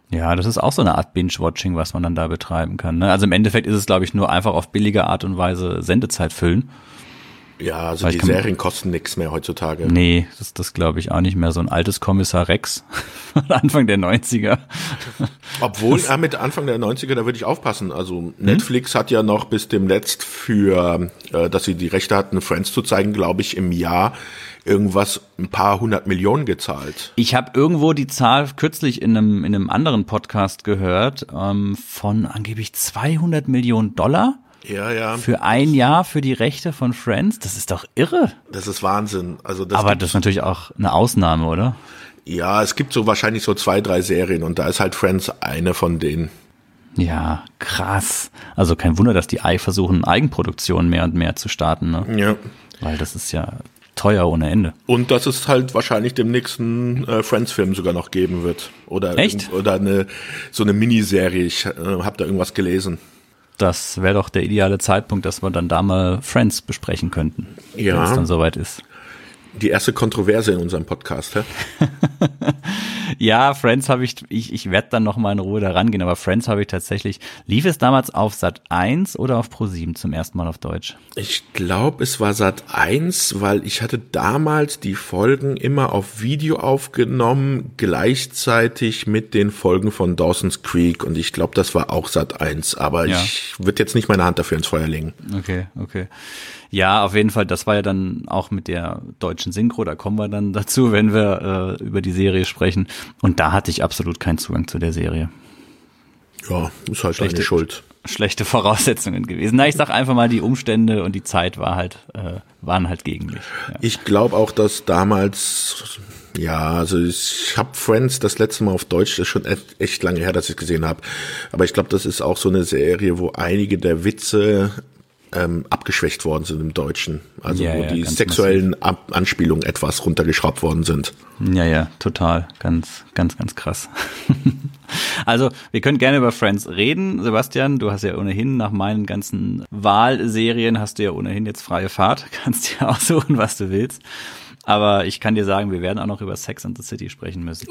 Ja, das ist auch so eine Art Binge-Watching, was man dann da betreiben kann. Ne? Also im Endeffekt ist es, glaube ich, nur einfach auf billige Art und Weise Sendezeit füllen. Ja, also die Serien kosten nichts mehr heutzutage. Nee, das glaube ich auch nicht mehr. So ein altes Kommissar Rex von Anfang der 90er. Obwohl, mit Anfang der 90er, da würde ich aufpassen. Also Netflix hat ja noch bis demnächst für, dass sie die Rechte hatten, Friends zu zeigen, glaube ich, im Jahr irgendwas ein paar 100 Millionen gezahlt. Ich habe irgendwo die Zahl kürzlich in einem anderen Podcast gehört, von angeblich 200 Millionen Dollar. Ja. Für ein Jahr für die Rechte von Friends? Das ist doch irre. Das ist Wahnsinn. Also aber das ist natürlich auch eine Ausnahme, oder? Ja, es gibt so wahrscheinlich so 2, 3 Serien und da ist halt Friends eine von denen. Ja, krass. Also kein Wunder, dass die versuchen, Eigenproduktionen mehr und mehr zu starten, ne? Ja. Weil das ist ja teuer ohne Ende. Und dass es halt wahrscheinlich dem nächsten Friends-Film sogar noch geben wird. Oder echt? Oder so eine Miniserie. Ich habe da irgendwas gelesen. Das wäre doch der ideale Zeitpunkt, dass wir dann da mal Friends besprechen könnten, ja, wenn es dann soweit ist. Die erste Kontroverse in unserem Podcast, hä? Ja, Friends habe ich werde dann noch mal in Ruhe da rangehen, aber Friends habe ich tatsächlich, lief es damals auf Sat.1 oder auf Pro7 zum ersten Mal auf Deutsch? Ich glaube, es war Sat.1, weil ich hatte damals die Folgen immer auf Video aufgenommen, gleichzeitig mit den Folgen von Dawson's Creek und ich glaube, das war auch Sat.1, aber ja. Ich würde jetzt nicht meine Hand dafür ins Feuer legen. Okay. Ja, auf jeden Fall, das war ja dann auch mit der deutschen Synchro, da kommen wir dann dazu, wenn wir über die Serie sprechen. Und da hatte ich absolut keinen Zugang zu der Serie. Ja, ist halt deine Schuld. Schlechte Voraussetzungen gewesen. Na, ich sag einfach mal, die Umstände und die Zeit waren halt gegen mich. Ja. Ich glaube auch, dass damals, ja, also ich habe Friends das letzte Mal auf Deutsch, das ist schon echt lange her, dass ich es gesehen habe. Aber ich glaube, das ist auch so eine Serie, wo einige der Witze abgeschwächt worden sind im Deutschen. Also wo die sexuellen Anspielungen etwas runtergeschraubt worden sind. Ja, total. Ganz krass. Also, wir können gerne über Friends reden. Sebastian, du hast ja ohnehin nach meinen ganzen Wahlserien hast du ja ohnehin jetzt freie Fahrt. Kannst dir aussuchen, was du willst. Aber ich kann dir sagen, wir werden auch noch über Sex and the City sprechen müssen.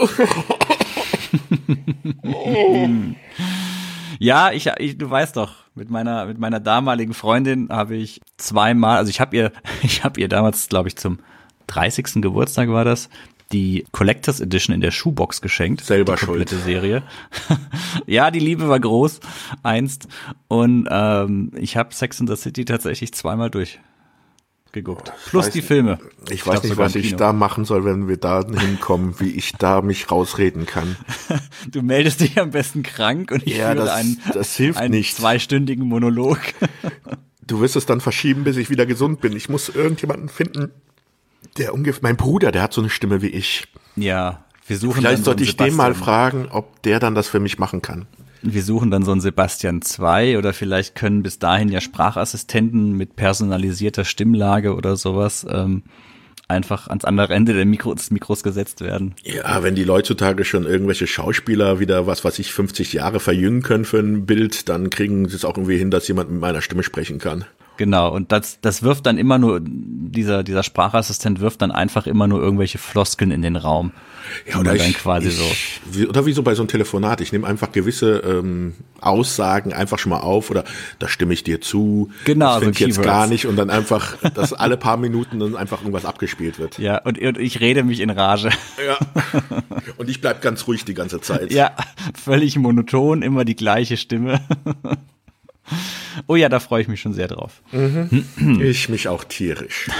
Ja, du weißt doch, mit meiner damaligen Freundin habe ich zweimal, also ich habe ihr damals, glaube ich, zum 30. Geburtstag war das, die Collectors Edition in der Schuhbox geschenkt. Selber die komplette schuld. Serie. Ja, die Liebe war groß, einst. Und ich habe Sex and the City tatsächlich zweimal durchgeguckt. Plus die Filme. Ich weiß nicht, was ich da machen soll, wenn wir da hinkommen, wie ich da mich rausreden kann. Du meldest dich am besten krank und ich führe einen 2-stündigen Monolog. Du wirst es dann verschieben, bis ich wieder gesund bin. Ich muss irgendjemanden finden, der ungefähr, mein Bruder, der hat so eine Stimme wie ich. Ja, wir suchen vielleicht sollte ich den mal fragen, ob der dann das für mich machen kann. Wir suchen dann so einen Sebastian 2 oder vielleicht können bis dahin ja Sprachassistenten mit personalisierter Stimmlage oder sowas einfach ans andere Ende des Mikros gesetzt werden. Ja, wenn die Leute heutzutage schon irgendwelche Schauspieler wieder, 50 Jahre verjüngen können für ein Bild, dann kriegen sie es auch irgendwie hin, dass jemand mit meiner Stimme sprechen kann. Genau, und das wirft dann immer nur, dieser Sprachassistent wirft dann einfach immer nur irgendwelche Floskeln in den Raum. Ja, oder dann quasi oder wie so bei so einem Telefonat. Ich nehme einfach gewisse Aussagen einfach schon mal auf oder da stimme ich dir zu. Genau, das finde ich jetzt gar nicht und dann einfach, dass alle paar Minuten dann einfach irgendwas abgespielt wird. Ja, und ich rede mich in Rage. Ja. Und ich bleib ganz ruhig die ganze Zeit. Ja, völlig monoton, immer die gleiche Stimme. Oh ja, da freue ich mich schon sehr drauf. Mhm. Ich mich auch tierisch.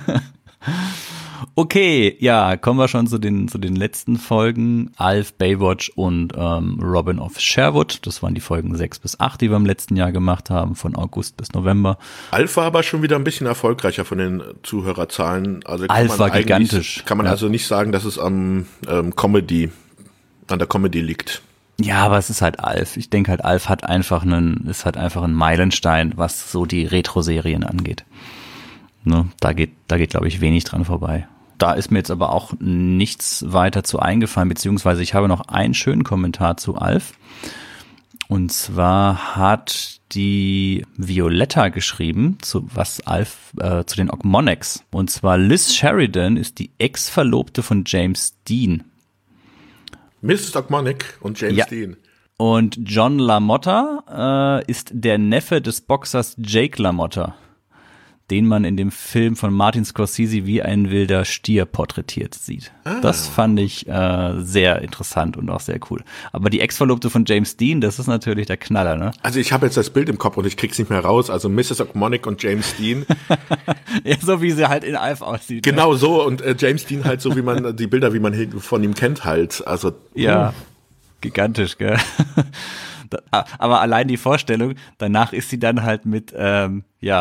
Okay, ja, kommen wir schon zu den letzten Folgen. Alf, Baywatch und Robin of Sherwood. Das waren die Folgen 6 bis 8, die wir im letzten Jahr gemacht haben, von August bis November. Alf war aber schon wieder ein bisschen erfolgreicher von den Zuhörerzahlen. Also Alf war gigantisch. Kann man also nicht sagen, dass es an der Comedy liegt. Ja, aber es ist halt Alf. Ich denke halt, Alf ist halt einfach ein Meilenstein, was so die Retro-Serien angeht. Ne, da geht, glaube ich, wenig dran vorbei. Da ist mir jetzt aber auch nichts weiter zu eingefallen, beziehungsweise ich habe noch einen schönen Kommentar zu Alf. Und zwar hat die Violetta geschrieben, zu den Ogmonics. Und zwar Liz Sheridan ist die Ex-Verlobte von James Dean. Mrs. Ogmonic und James Dean. Und John LaMotta ist der Neffe des Boxers Jake LaMotta, den man in dem Film von Martin Scorsese wie ein wilder Stier porträtiert sieht. Das fand ich sehr interessant und auch sehr cool. Aber die Ex-Verlobte von James Dean, das ist natürlich der Knaller, ne? Also ich habe jetzt das Bild im Kopf und ich krieg's nicht mehr raus. Also Mrs. Ogmonic und James Dean. Ja, so wie sie halt in Alf aussieht. Genau so und James Dean halt so, wie man die Bilder, wie man von ihm kennt halt. Also ja. Gigantisch, gell? Aber allein die Vorstellung, danach ist sie dann halt mit Mr.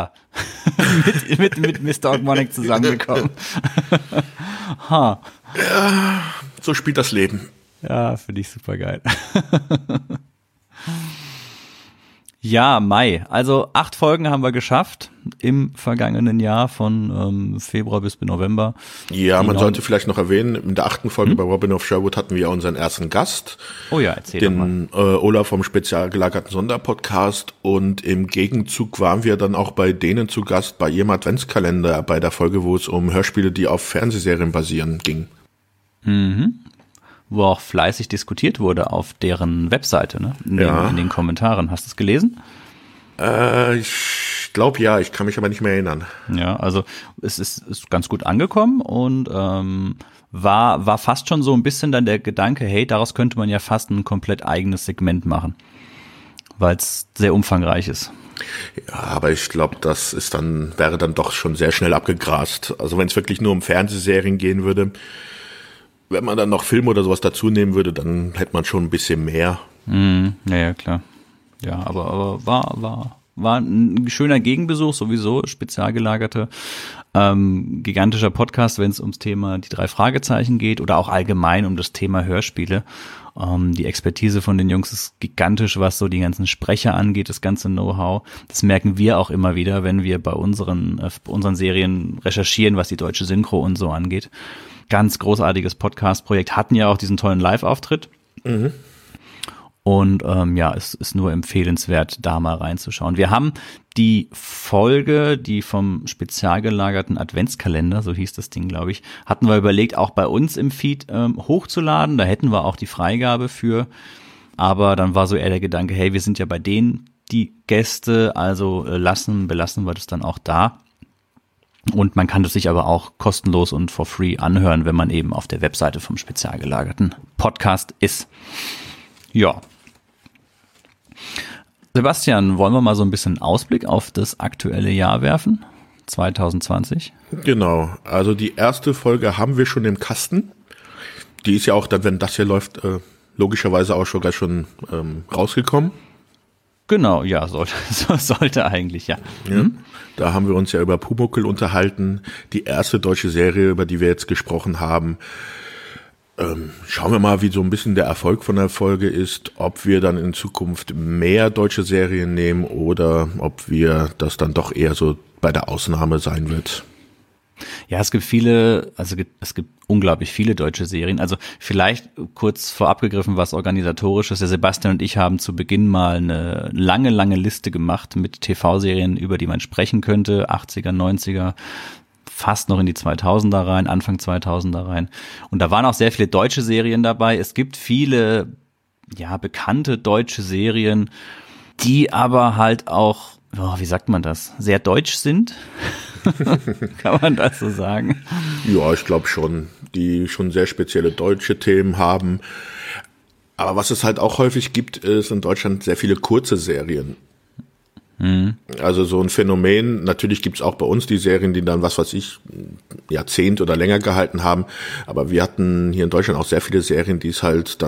Ogmonic zusammengekommen. Ja, so spielt das Leben. Ja, finde ich super geil. Ja, Mai. Also 8 Folgen haben wir geschafft im vergangenen Jahr von Februar bis November. Ja, man sollte vielleicht noch erwähnen, in der 8. Folge bei Robin of Sherwood hatten wir ja unseren ersten Gast. Oh ja, erzähl doch mal. Den Olaf vom spezial gelagerten Sonderpodcast. Und im Gegenzug waren wir dann auch bei denen zu Gast bei ihrem Adventskalender, bei der Folge, wo es um Hörspiele, die auf Fernsehserien basieren, ging. Mhm. Wo auch fleißig diskutiert wurde auf deren Webseite, ne? In den Kommentaren. Hast du es gelesen? Ich glaube ja, ich kann mich aber nicht mehr erinnern. Ja, also es ist ganz gut angekommen und war fast schon so ein bisschen dann der Gedanke, hey, daraus könnte man ja fast ein komplett eigenes Segment machen, weil es sehr umfangreich ist. Ja, aber ich glaube, wäre dann doch schon sehr schnell abgegrast. Also wenn es wirklich nur um Fernsehserien gehen würde, wenn man dann noch Filme oder sowas dazu nehmen würde, dann hätte man schon ein bisschen mehr. Ja, klar. Ja, aber war ein schöner Gegenbesuch, sowieso, spezial gelagerte, gigantischer Podcast, wenn es ums Thema die 3 Fragezeichen geht oder auch allgemein um das Thema Hörspiele. Die Expertise von den Jungs ist gigantisch, was so die ganzen Sprecher angeht, das ganze Know-how. Das merken wir auch immer wieder, wenn wir bei unseren Serien recherchieren, was die deutsche Synchro und so angeht. Ganz großartiges Podcast-Projekt, hatten ja auch diesen tollen Live-Auftritt. Mhm. Und es ist nur empfehlenswert, da mal reinzuschauen. Wir haben die Folge, die vom spezial gelagerten Adventskalender, so hieß das Ding, glaube ich, hatten wir überlegt, auch bei uns im Feed hochzuladen. Da hätten wir auch die Freigabe für. Aber dann war so eher der Gedanke, hey, wir sind ja bei denen die Gäste, also belassen wir das dann auch da. Und man kann das sich aber auch kostenlos und for free anhören, wenn man eben auf der Webseite vom spezial gelagerten Podcast ist. Ja. Sebastian, wollen wir mal so ein bisschen Ausblick auf das aktuelle Jahr werfen? 2020? Genau. Also die erste Folge haben wir schon im Kasten. Die ist ja auch dann, wenn das hier läuft, logischerweise auch sogar schon rausgekommen. Genau, ja, sollte eigentlich, ja. Da haben wir uns ja über Pumuckl unterhalten, die erste deutsche Serie, über die wir jetzt gesprochen haben. Schauen wir mal, wie so ein bisschen der Erfolg von der Folge ist, ob wir dann in Zukunft mehr deutsche Serien nehmen oder ob wir das dann doch eher so bei der Ausnahme sein wird. Ja, es gibt unglaublich viele deutsche Serien. Also vielleicht kurz vorab gegriffen, was organisatorisch ist. Der Sebastian und ich haben zu Beginn mal eine lange Liste gemacht mit TV-Serien, über die man sprechen könnte. 80er, 90er, fast noch in die 2000er rein, Anfang 2000er rein. Und da waren auch sehr viele deutsche Serien dabei. Es gibt viele, bekannte deutsche Serien, die aber halt auch, wie sagt man das, sehr deutsch sind. Kann man das so sagen? Ja, ich glaube schon, die schon sehr spezielle deutsche Themen haben. Aber was es halt auch häufig gibt, ist in Deutschland sehr viele kurze Serien. Also so ein Phänomen, natürlich gibt's auch bei uns die Serien, die dann, was weiß ich, Jahrzehnt oder länger gehalten haben. Aber wir hatten hier in Deutschland auch sehr viele Serien, die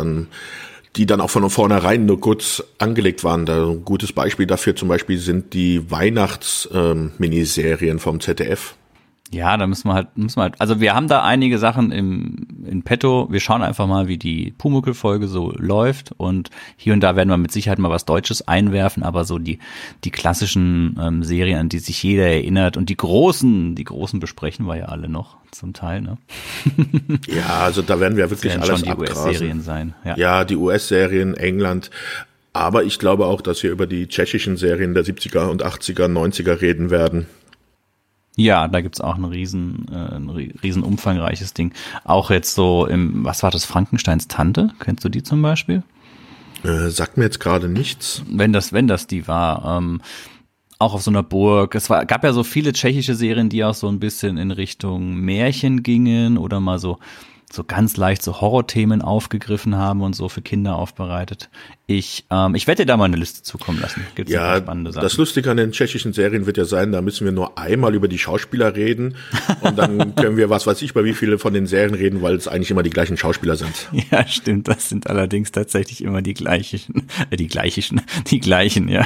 dann auch von vornherein nur kurz angelegt waren. Da ein gutes Beispiel dafür zum Beispiel sind die Weihnachts-Miniserien vom ZDF. Ja, da müssen wir halt, also wir haben da einige Sachen in petto. Wir schauen einfach mal, wie die Pumuckl-Folge so läuft und hier und da werden wir mit Sicherheit mal was Deutsches einwerfen, aber so die klassischen Serien, an die sich jeder erinnert und die großen besprechen wir ja alle noch zum Teil, ne? Ja, also da werden wir wirklich alles schon die US-Serien sein. Ja, die US-Serien, England. Aber ich glaube auch, dass wir über die tschechischen Serien der 70er und 80er, 90er reden werden. Ja, da gibt's auch ein riesen umfangreiches Ding. Auch jetzt so was war das, Frankensteins Tante? Kennst du die zum Beispiel? Sagt mir jetzt gerade nichts. Wenn das die war, auch auf so einer Burg. Gab ja so viele tschechische Serien, die auch so ein bisschen in Richtung Märchen gingen oder mal so ganz leicht so Horrorthemen aufgegriffen haben und so für Kinder aufbereitet. Ich werde dir da mal eine Liste zukommen lassen. Gibt's ja, spannende Sachen. Das Lustige an den tschechischen Serien wird ja sein, da müssen wir nur einmal über die Schauspieler reden und dann können wir, was weiß ich, bei wie viele von den Serien reden, weil es eigentlich immer die gleichen Schauspieler sind. Ja, stimmt. Das sind allerdings tatsächlich immer die gleichen, ja.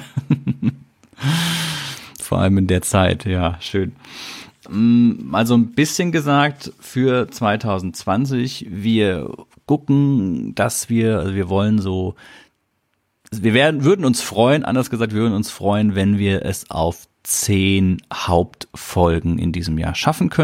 Vor allem in der Zeit, ja, schön. Also ein bisschen gesagt für 2020, wir gucken, dass wir wollen so, würden uns freuen, anders gesagt, wir würden uns freuen, wenn wir es auf 10 Hauptfolgen in diesem Jahr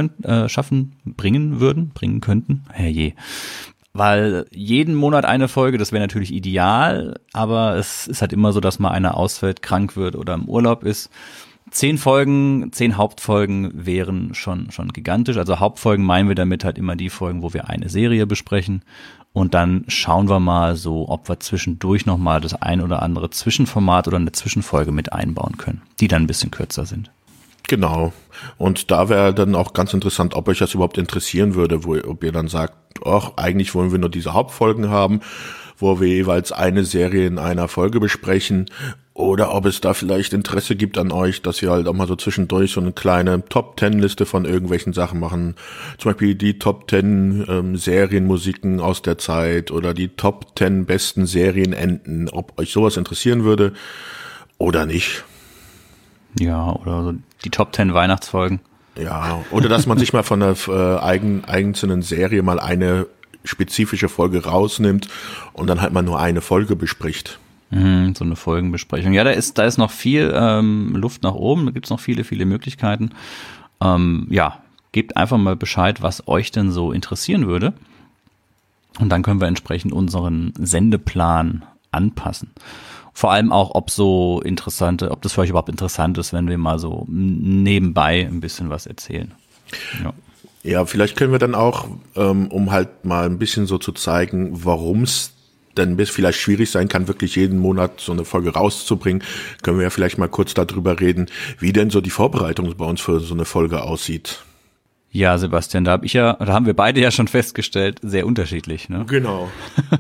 bringen könnten. Herrje. Weil jeden Monat eine Folge, das wäre natürlich ideal, aber es ist halt immer so, dass mal einer ausfällt, krank wird oder im Urlaub ist. 10 Hauptfolgen wären schon gigantisch. Also Hauptfolgen meinen wir damit halt immer die Folgen, wo wir eine Serie besprechen. Und dann schauen wir mal so, ob wir zwischendurch nochmal das ein oder andere Zwischenformat oder eine Zwischenfolge mit einbauen können, die dann ein bisschen kürzer sind. Genau. Und da wäre dann auch ganz interessant, ob euch das überhaupt interessieren würde, ob ihr dann sagt, ach, eigentlich wollen wir nur diese Hauptfolgen haben, wo wir jeweils eine Serie in einer Folge besprechen, oder ob es da vielleicht Interesse gibt an euch, dass wir halt auch mal so zwischendurch so eine kleine Top-10-Liste von irgendwelchen Sachen machen. Zum Beispiel die Top 10 Serienmusiken aus der Zeit oder die Top 10 besten Serienenden. Ob euch sowas interessieren würde oder nicht. Ja, oder so die Top 10 Weihnachtsfolgen. Ja, oder dass man sich mal von einer einzelnen Serie mal eine spezifische Folge rausnimmt und dann halt mal nur eine Folge bespricht. So eine Folgenbesprechung. Ja, da ist noch viel Luft nach oben, da gibt's noch viele Möglichkeiten. Ja, gebt einfach mal Bescheid, was euch denn so interessieren würde. Und dann können wir entsprechend unseren Sendeplan anpassen. Vor allem auch, ob das für euch überhaupt interessant ist, wenn wir mal so nebenbei ein bisschen was erzählen. Ja, vielleicht können wir dann auch, um halt mal ein bisschen so zu zeigen, warum es dann vielleicht schwierig sein kann, wirklich jeden Monat so eine Folge rauszubringen, können wir ja vielleicht mal kurz darüber reden, wie denn so die Vorbereitung bei uns für so eine Folge aussieht. Ja, Sebastian, da haben wir beide ja schon festgestellt, sehr unterschiedlich, ne? Genau.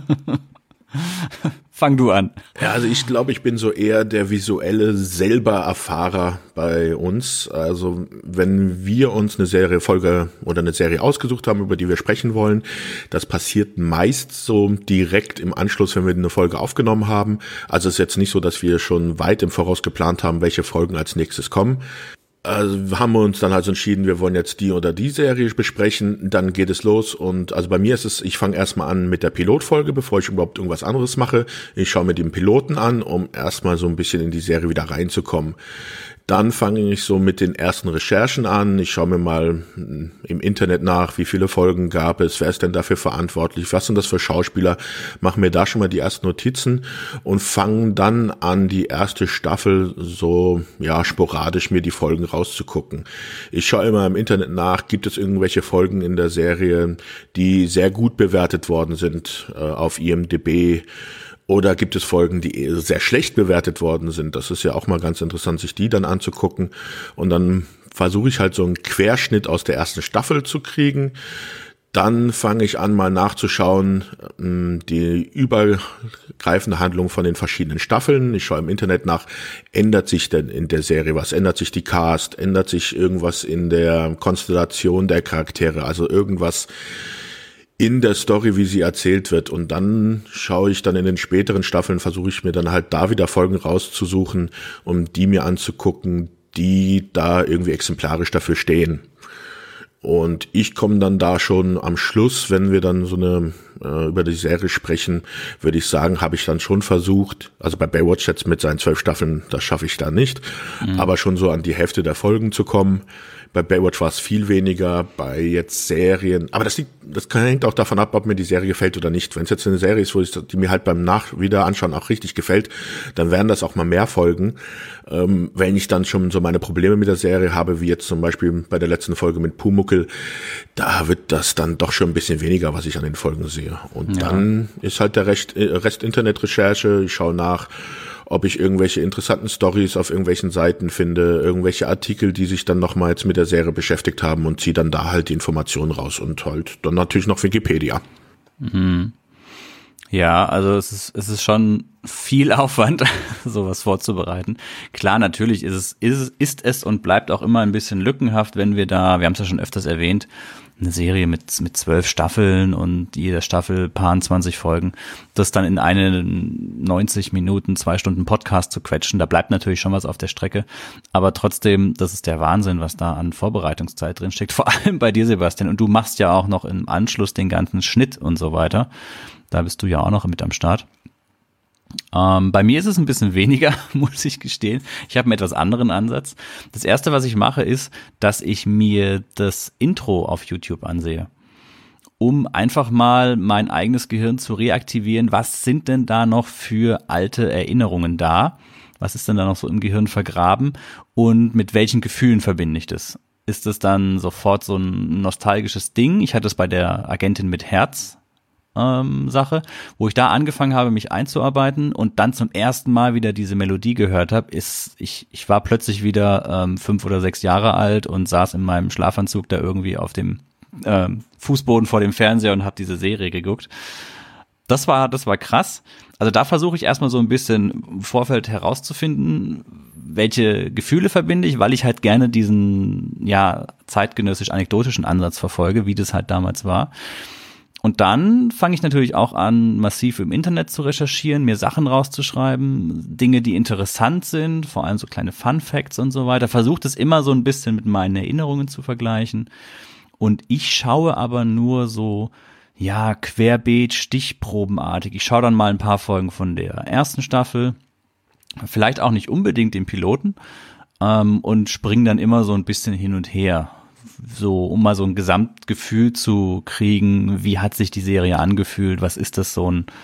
Fang du an. Ja, also ich glaube, ich bin so eher der visuelle Selber-Erfahrer bei uns. Also wenn wir uns eine Serie ausgesucht haben, über die wir sprechen wollen, das passiert meist so direkt im Anschluss, wenn wir eine Folge aufgenommen haben. Also es ist jetzt nicht so, dass wir schon weit im Voraus geplant haben, welche Folgen als nächstes kommen. Also haben wir uns dann also entschieden, wir wollen jetzt die oder die Serie besprechen, dann geht es los und also bei mir ist es, ich fange erstmal an mit der Pilotfolge, bevor ich überhaupt irgendwas anderes mache. Ich schaue mir den Piloten an, um erstmal so ein bisschen in die Serie wieder reinzukommen. Dann fange ich so mit den ersten Recherchen an. Ich schaue mir mal im Internet nach, wie viele Folgen gab es, wer ist denn dafür verantwortlich, was sind das für Schauspieler, mache mir da schon mal die ersten Notizen und fange dann an, die erste Staffel so sporadisch mir die Folgen rauszugucken. Ich schaue immer im Internet nach, gibt es irgendwelche Folgen in der Serie, die sehr gut bewertet worden sind auf IMDb, oder gibt es Folgen, die sehr schlecht bewertet worden sind? Das ist ja auch mal ganz interessant, sich die dann anzugucken. Und dann versuche ich halt so einen Querschnitt aus der ersten Staffel zu kriegen. Dann fange ich an, mal nachzuschauen, die übergreifende Handlung von den verschiedenen Staffeln. Ich schaue im Internet nach, ändert sich denn in der Serie was? Ändert sich die Cast? Ändert sich irgendwas in der Konstellation der Charaktere? Also irgendwas in der Story, wie sie erzählt wird. Und dann schaue ich dann in den späteren Staffeln, versuche ich mir dann halt da wieder Folgen rauszusuchen, um die mir anzugucken, die da irgendwie exemplarisch dafür stehen. Und ich komme dann da schon am Schluss, wenn wir dann so über die Serie sprechen, würde ich sagen, habe ich dann schon versucht, also bei Baywatch jetzt mit seinen 12 Staffeln, das schaffe ich da nicht, aber schon so an die Hälfte der Folgen zu kommen, Bei Baywatch war es viel weniger, bei jetzt Serien. Aber das hängt auch davon ab, ob mir die Serie gefällt oder nicht. Wenn es jetzt eine Serie ist, die mir halt beim Wieder-Anschauen auch richtig gefällt, dann werden das auch mal mehr Folgen. Wenn ich dann schon so meine Probleme mit der Serie habe, wie jetzt zum Beispiel bei der letzten Folge mit Pumuckl, da wird das dann doch schon ein bisschen weniger, was ich an den Folgen sehe. Und dann ist halt der Rest Internetrecherche. Ich schaue nach, ob ich irgendwelche interessanten Stories auf irgendwelchen Seiten finde, irgendwelche Artikel, die sich dann nochmals mit der Serie beschäftigt haben und ziehe dann da halt die Informationen raus und halt dann natürlich noch Wikipedia. Mhm. Ja, also es ist schon viel Aufwand, sowas vorzubereiten. Klar, natürlich ist es und bleibt auch immer ein bisschen lückenhaft, wenn wir haben es ja schon öfters erwähnt, eine Serie mit 12 Staffeln und jeder Staffel paar 20 Folgen, das dann in eine 90 Minuten, 2 Stunden Podcast zu quetschen, da bleibt natürlich schon was auf der Strecke, aber trotzdem, das ist der Wahnsinn, was da an Vorbereitungszeit drin steckt, vor allem bei dir, Sebastian, und du machst ja auch noch im Anschluss den ganzen Schnitt und so weiter, da bist du ja auch noch mit am Start. Bei mir ist es ein bisschen weniger, muss ich gestehen. Ich habe einen etwas anderen Ansatz. Das erste, was ich mache, ist, dass ich mir das Intro auf YouTube ansehe, um einfach mal mein eigenes Gehirn zu reaktivieren. Was sind denn da noch für alte Erinnerungen da? Was ist denn da noch so im Gehirn vergraben? Und mit welchen Gefühlen verbinde ich das? Ist es dann sofort so ein nostalgisches Ding? Ich hatte es bei der Agentin mit Herz Sache, wo ich da angefangen habe, mich einzuarbeiten und dann zum ersten Mal wieder diese Melodie gehört habe, ich war plötzlich wieder 5 oder 6 Jahre alt und saß in meinem Schlafanzug da irgendwie auf dem Fußboden vor dem Fernseher und habe diese Serie geguckt. Das war krass. Also da versuche ich erstmal so ein bisschen im Vorfeld herauszufinden, welche Gefühle verbinde ich, weil ich halt gerne diesen zeitgenössisch-anekdotischen Ansatz verfolge, wie das halt damals war. Und dann fange ich natürlich auch an, massiv im Internet zu recherchieren, mir Sachen rauszuschreiben, Dinge, die interessant sind, vor allem so kleine Fun Facts und so weiter. Versuche das immer so ein bisschen mit meinen Erinnerungen zu vergleichen. Und ich schaue aber nur so, querbeet, stichprobenartig. Ich schaue dann mal ein paar Folgen von der ersten Staffel, vielleicht auch nicht unbedingt den Piloten, und springe dann immer so ein bisschen hin und her. So, um mal so ein Gesamtgefühl zu kriegen, wie hat sich die Serie angefühlt, was ist das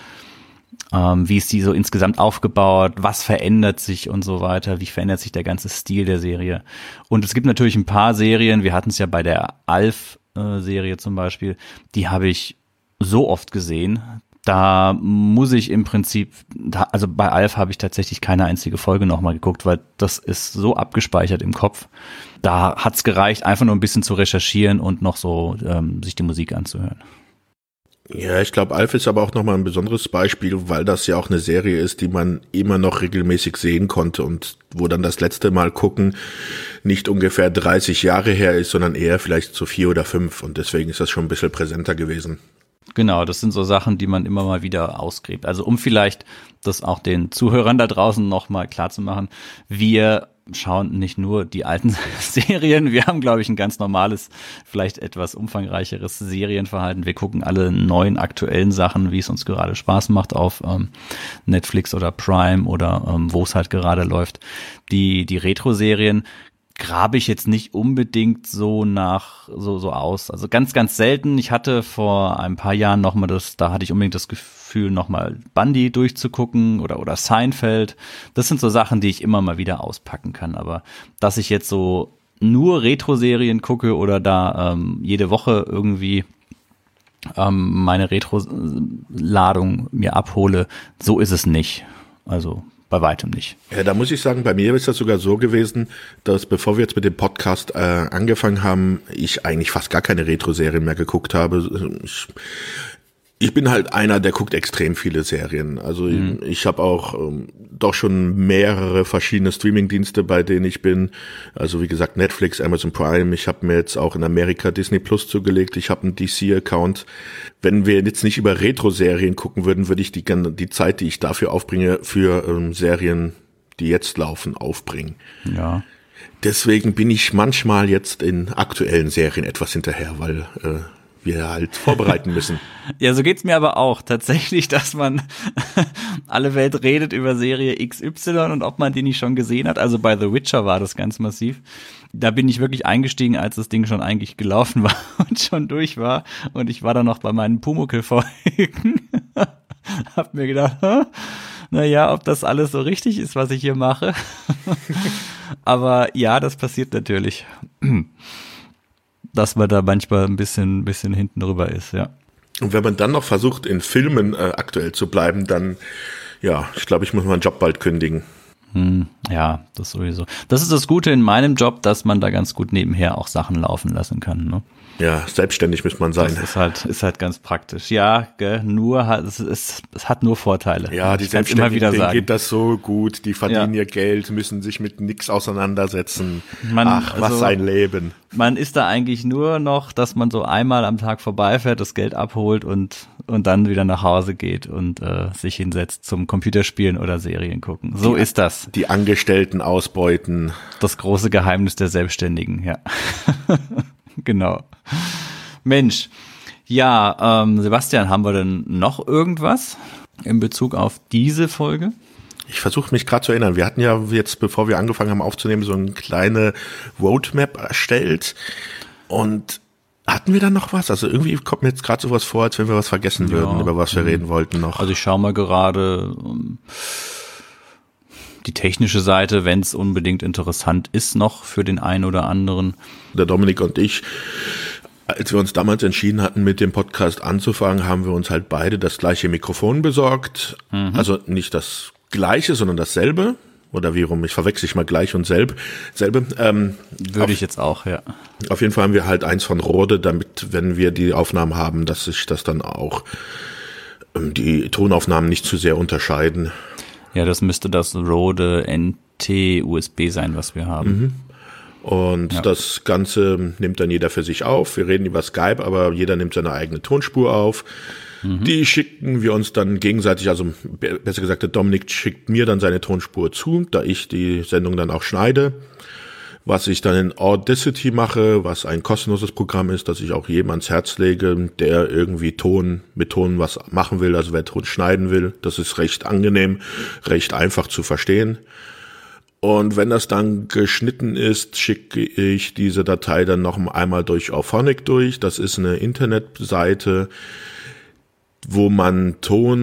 wie ist die so insgesamt aufgebaut, was verändert sich und so weiter, wie verändert sich der ganze Stil der Serie. Und es gibt natürlich ein paar Serien, wir hatten es ja bei der Alf-Serie zum Beispiel, die habe ich so oft gesehen, da muss ich im Prinzip, also bei Alf habe ich tatsächlich keine einzige Folge nochmal geguckt, weil das ist so abgespeichert im Kopf. Da hat's gereicht, einfach nur ein bisschen zu recherchieren und noch so sich die Musik anzuhören. Ja, ich glaube, Alf ist aber auch nochmal ein besonderes Beispiel, weil das ja auch eine Serie ist, die man immer noch regelmäßig sehen konnte und wo dann das letzte Mal gucken nicht ungefähr 30 Jahre her ist, sondern eher vielleicht so 4 oder 5 und deswegen ist das schon ein bisschen präsenter gewesen. Genau, das sind so Sachen, die man immer mal wieder ausgräbt. Also um vielleicht das auch den Zuhörern da draußen nochmal klar zu machen, wir schauen nicht nur die alten Serien, wir haben, glaube ich, ein ganz normales, vielleicht etwas umfangreicheres Serienverhalten. Wir gucken alle neuen, aktuellen Sachen, wie es uns gerade Spaß macht auf Netflix oder Prime oder wo es halt gerade läuft. Die Retro-Serien grabe ich jetzt nicht unbedingt so aus. Also ganz, ganz selten. Ich hatte vor ein paar Jahren nochmal da hatte ich unbedingt das Gefühl, nochmal Bundy durchzugucken oder Seinfeld. Das sind so Sachen, die ich immer mal wieder auspacken kann. Aber dass ich jetzt so nur Retro-Serien gucke oder da jede Woche irgendwie meine Retro-Ladung mir abhole, so ist es nicht. Also bei weitem nicht. Ja, da muss ich sagen, bei mir ist das sogar so gewesen, dass bevor wir jetzt mit dem Podcast angefangen haben, ich eigentlich fast gar keine Retro-Serien mehr geguckt habe. Ich bin halt einer, der guckt extrem viele Serien. Also ich habe auch doch schon mehrere verschiedene Streaming-Dienste, bei denen ich bin. Also wie gesagt Netflix, Amazon Prime. Ich habe mir jetzt auch in Amerika Disney Plus zugelegt. Ich habe einen DC-Account. Wenn wir jetzt nicht über Retro-Serien gucken würden, würde ich die Zeit, die ich dafür aufbringe, für Serien, die jetzt laufen, aufbringen. Ja. Deswegen bin ich manchmal jetzt in aktuellen Serien etwas hinterher, weil wir halt vorbereiten müssen. Ja, so geht's mir aber auch tatsächlich, dass man alle Welt redet über Serie XY und ob man die nicht schon gesehen hat. Also bei The Witcher war das ganz massiv. Da bin ich wirklich eingestiegen, als das Ding schon eigentlich gelaufen war und schon durch war. Und ich war dann noch bei meinen Pumuckl-Folgen. Hab mir gedacht, naja, ob das alles so richtig ist, was ich hier mache. Aber ja, das passiert natürlich. Dass man da manchmal ein bisschen hinten drüber ist, ja. Und wenn man dann noch versucht, in Filmen aktuell zu bleiben, dann, ja, ich glaube, ich muss meinen Job bald kündigen. Ja, das sowieso. Das ist das Gute in meinem Job, dass man da ganz gut nebenher auch Sachen laufen lassen kann, ne? Ja, selbstständig muss man sein. Das ist halt ganz praktisch. Ja, gell, es hat nur Vorteile. Ja, die Selbstständigen, denen geht das so gut, die verdienen ihr Geld, müssen sich mit nichts auseinandersetzen. Was ein Leben. Man ist da eigentlich nur noch, dass man so einmal am Tag vorbeifährt, das Geld abholt und dann wieder nach Hause geht und sich hinsetzt zum Computerspielen oder Serien gucken. So ist das. Die Angestellten ausbeuten. Das große Geheimnis der Selbstständigen, ja. Genau. Mensch, ja, Sebastian, haben wir denn noch irgendwas in Bezug auf diese Folge? Ich versuche mich gerade zu erinnern. Wir hatten ja jetzt, bevor wir angefangen haben aufzunehmen, so eine kleine Roadmap erstellt. Und hatten wir da noch was? Also irgendwie kommt mir jetzt gerade sowas vor, als wenn wir was vergessen würden, über was wir reden wollten noch. Also ich schaue mal gerade die technische Seite, wenn es unbedingt interessant ist noch für den einen oder anderen. Der Dominik und ich, als wir uns damals entschieden hatten, mit dem Podcast anzufangen, haben wir uns halt beide das gleiche Mikrofon besorgt. Also nicht das gleiche, sondern dasselbe. Oder wie rum, ich verwechsel mal gleich und selbe. Würde ich jetzt auch, ja. Auf jeden Fall haben wir halt eins von Rode, damit, wenn wir die Aufnahmen haben, dass sich das dann auch die Tonaufnahmen nicht zu sehr unterscheiden. Ja, das müsste das Rode NT USB sein, was wir haben. Und das Ganze nimmt dann jeder für sich auf. Wir reden über Skype, aber jeder nimmt seine eigene Tonspur auf. Die schicken wir uns dann gegenseitig, also besser gesagt, der Dominik schickt mir dann seine Tonspur zu, da ich die Sendung dann auch schneide. Was ich dann in Audacity mache, was ein kostenloses Programm ist, das ich auch jedem ans Herz lege, der irgendwie mit Ton was machen will, also wer Ton schneiden will. Das ist recht angenehm, recht einfach zu verstehen. Und wenn das dann geschnitten ist, schicke ich diese Datei dann noch einmal durch Auphonic durch. Das ist eine Internetseite, wo man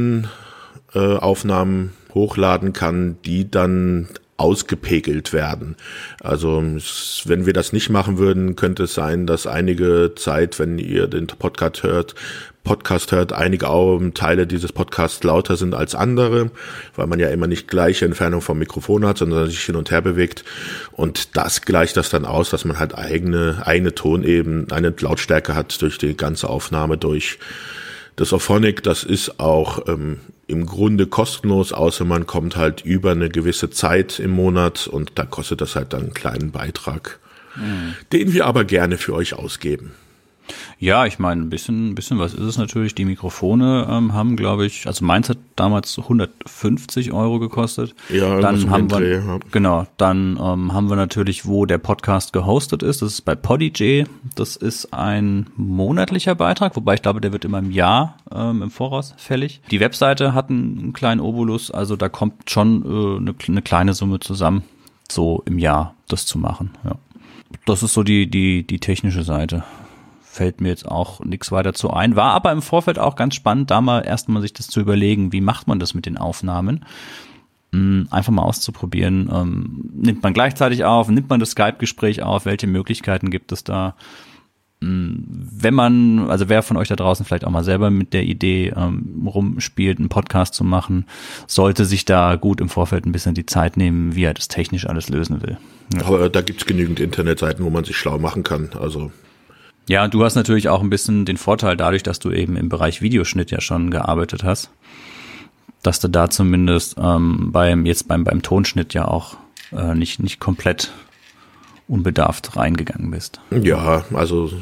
Tonaufnahmen hochladen kann, die dann ausgepegelt werden. Also wenn wir das nicht machen würden, könnte es sein, dass einige Zeit, wenn ihr den Podcast hört, einige Teile dieses Podcasts lauter sind als andere, weil man ja immer nicht gleiche Entfernung vom Mikrofon hat, sondern sich hin und her bewegt. Und das gleicht das dann aus, dass man halt eigene Tonebenen, eine Lautstärke hat durch die ganze Aufnahme durch. Das Auphonic, das ist auch im Grunde kostenlos, außer man kommt halt über eine gewisse Zeit im Monat und da kostet das halt dann einen kleinen Beitrag, den wir aber gerne für euch ausgeben. Ja, ich meine, ein bisschen was ist es natürlich. Die Mikrofone haben, glaube ich, also meins hat damals 150 € gekostet. Ja, dann haben wir, genau, dann haben wir natürlich, wo der Podcast gehostet ist. Das ist bei Podigy. Das ist ein monatlicher Beitrag, wobei ich glaube, der wird immer im Jahr im Voraus fällig. Die Webseite hat einen kleinen Obolus, also da kommt schon eine kleine Summe zusammen, so im Jahr das zu machen. Ja, das ist so die technische Seite. Fällt mir jetzt auch nichts weiter zu ein. War aber im Vorfeld auch ganz spannend, da mal erstmal sich das zu überlegen, wie macht man das mit den Aufnahmen? Einfach mal auszuprobieren. Nimmt man gleichzeitig auf? Nimmt man das Skype-Gespräch auf? Welche Möglichkeiten gibt es da? Wer von euch da draußen vielleicht auch mal selber mit der Idee rumspielt, einen Podcast zu machen, sollte sich da gut im Vorfeld ein bisschen die Zeit nehmen, wie er das technisch alles lösen will. Ja. Aber da gibt's genügend Internetseiten, wo man sich schlau machen kann. Also ja, und du hast natürlich auch ein bisschen den Vorteil dadurch, dass du eben im Bereich Videoschnitt ja schon gearbeitet hast, dass du da zumindest beim Tonschnitt ja auch nicht komplett unbedarft reingegangen bist. Ja, also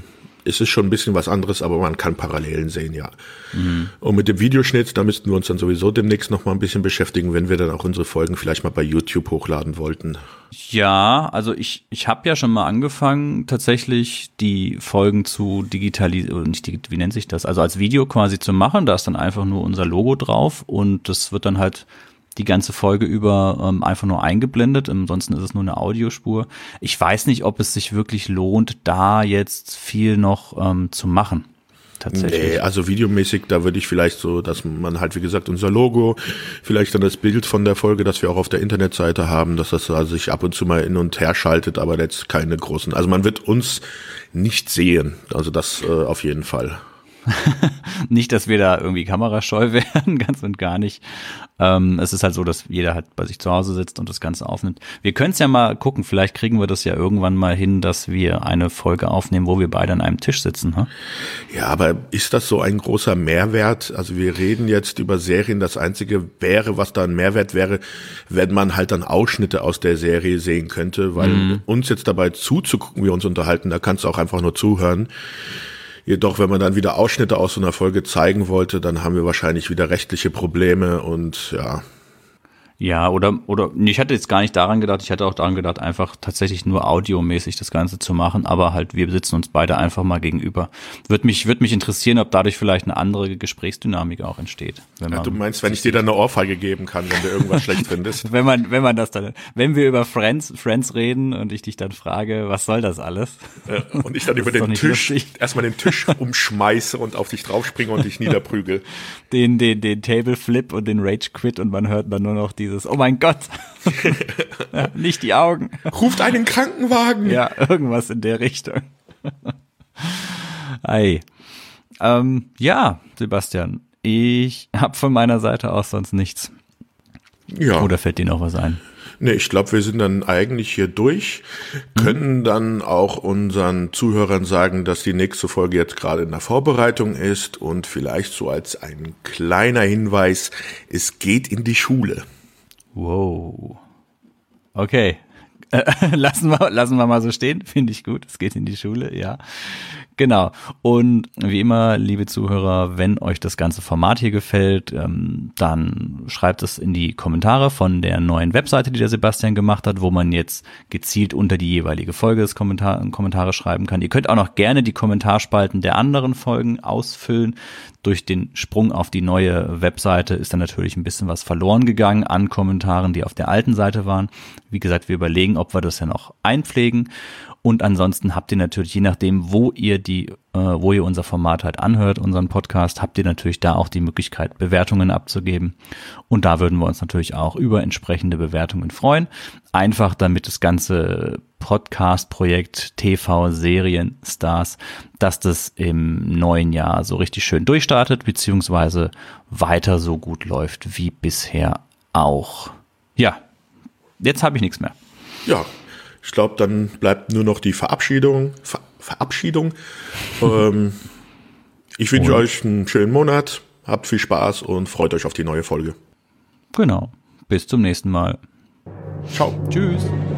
es ist schon ein bisschen was anderes, aber man kann Parallelen sehen, ja. Und mit dem Videoschnitt, da müssten wir uns dann sowieso demnächst noch mal ein bisschen beschäftigen, wenn wir dann auch unsere Folgen vielleicht mal bei YouTube hochladen wollten. Ja, also ich habe ja schon mal angefangen, tatsächlich die Folgen zu digitalisieren, wie nennt sich das? Also als Video quasi zu machen. Da ist dann einfach nur unser Logo drauf und das wird dann halt die ganze Folge über einfach nur eingeblendet. Ansonsten ist es nur eine Audiospur. Ich weiß nicht, ob es sich wirklich lohnt, da jetzt viel noch zu machen. Tatsächlich. Nee, also videomäßig, da würde ich vielleicht so, dass man halt, wie gesagt, unser Logo, vielleicht dann das Bild von der Folge, das wir auch auf der Internetseite haben, dass das also sich ab und zu mal hin und her schaltet, aber jetzt keine großen, also man wird uns nicht sehen, also das auf jeden Fall. Nicht, dass wir da irgendwie kamerascheu werden, ganz und gar nicht. Es ist halt so, dass jeder halt bei sich zu Hause sitzt und das Ganze aufnimmt. Wir können es ja mal gucken, vielleicht kriegen wir das ja irgendwann mal hin, dass wir eine Folge aufnehmen, wo wir beide an einem Tisch sitzen. Hm? Ja, aber ist das so ein großer Mehrwert? Also wir reden jetzt über Serien, das Einzige wäre, was da ein Mehrwert wäre, wenn man halt dann Ausschnitte aus der Serie sehen könnte, weil uns jetzt dabei zuzugucken, wie wir uns unterhalten, da kannst du auch einfach nur zuhören. Jedoch, wenn man dann wieder Ausschnitte aus so einer Folge zeigen wollte, dann haben wir wahrscheinlich wieder rechtliche Probleme und ja. Ja, oder ich hatte jetzt gar nicht daran gedacht, ich hatte auch daran gedacht, einfach tatsächlich nur audiomäßig das Ganze zu machen, aber halt wir sitzen uns beide einfach mal gegenüber. Würde mich interessieren, ob dadurch vielleicht eine andere Gesprächsdynamik auch entsteht. Ja, du meinst, wenn ich dir dann eine Ohrfeige geben kann, wenn du irgendwas schlecht findest? Wenn wir über Friends reden und ich dich dann frage, was soll das alles? Und ich dann über den Tisch, erstmal den Tisch umschmeiße und auf dich draufspringe und dich niederprügel. Den Table Flip und den Rage Quit und man hört dann nur noch oh mein Gott, ja, nicht die Augen. Ruft einen Krankenwagen. Ja, irgendwas in der Richtung. Ei. Ja, Sebastian, ich habe von meiner Seite aus sonst nichts. Ja. Oder fällt dir noch was ein? Nee, ich glaube, wir sind dann eigentlich hier durch, können dann auch unseren Zuhörern sagen, dass die nächste Folge jetzt gerade in der Vorbereitung ist und vielleicht so als ein kleiner Hinweis, es geht in die Schule. Wow. Okay. Lassen wir mal so stehen. Finde ich gut. Es geht in die Schule, ja. Genau. Und wie immer, liebe Zuhörer, wenn euch das ganze Format hier gefällt, dann schreibt es in die Kommentare von der neuen Webseite, die der Sebastian gemacht hat, wo man jetzt gezielt unter die jeweilige Folge das Kommentare schreiben kann. Ihr könnt auch noch gerne die Kommentarspalten der anderen Folgen ausfüllen. Durch den Sprung auf die neue Webseite ist dann natürlich ein bisschen was verloren gegangen an Kommentaren, die auf der alten Seite waren. Wie gesagt, wir überlegen, ob wir das ja noch einpflegen. Und ansonsten habt ihr natürlich, je nachdem, wo ihr unser Format halt anhört, unseren Podcast, habt ihr natürlich da auch die Möglichkeit, Bewertungen abzugeben. Und da würden wir uns natürlich auch über entsprechende Bewertungen freuen. Einfach damit das ganze Podcast-Projekt TV Serien Stars, dass das im neuen Jahr so richtig schön durchstartet, beziehungsweise weiter so gut läuft wie bisher auch. Ja, jetzt habe ich nichts mehr. Ja. Ich glaube, dann bleibt nur noch die Verabschiedung. Ich wünsche euch einen schönen Monat, habt viel Spaß und freut euch auf die neue Folge. Genau. Bis zum nächsten Mal. Ciao. Tschüss.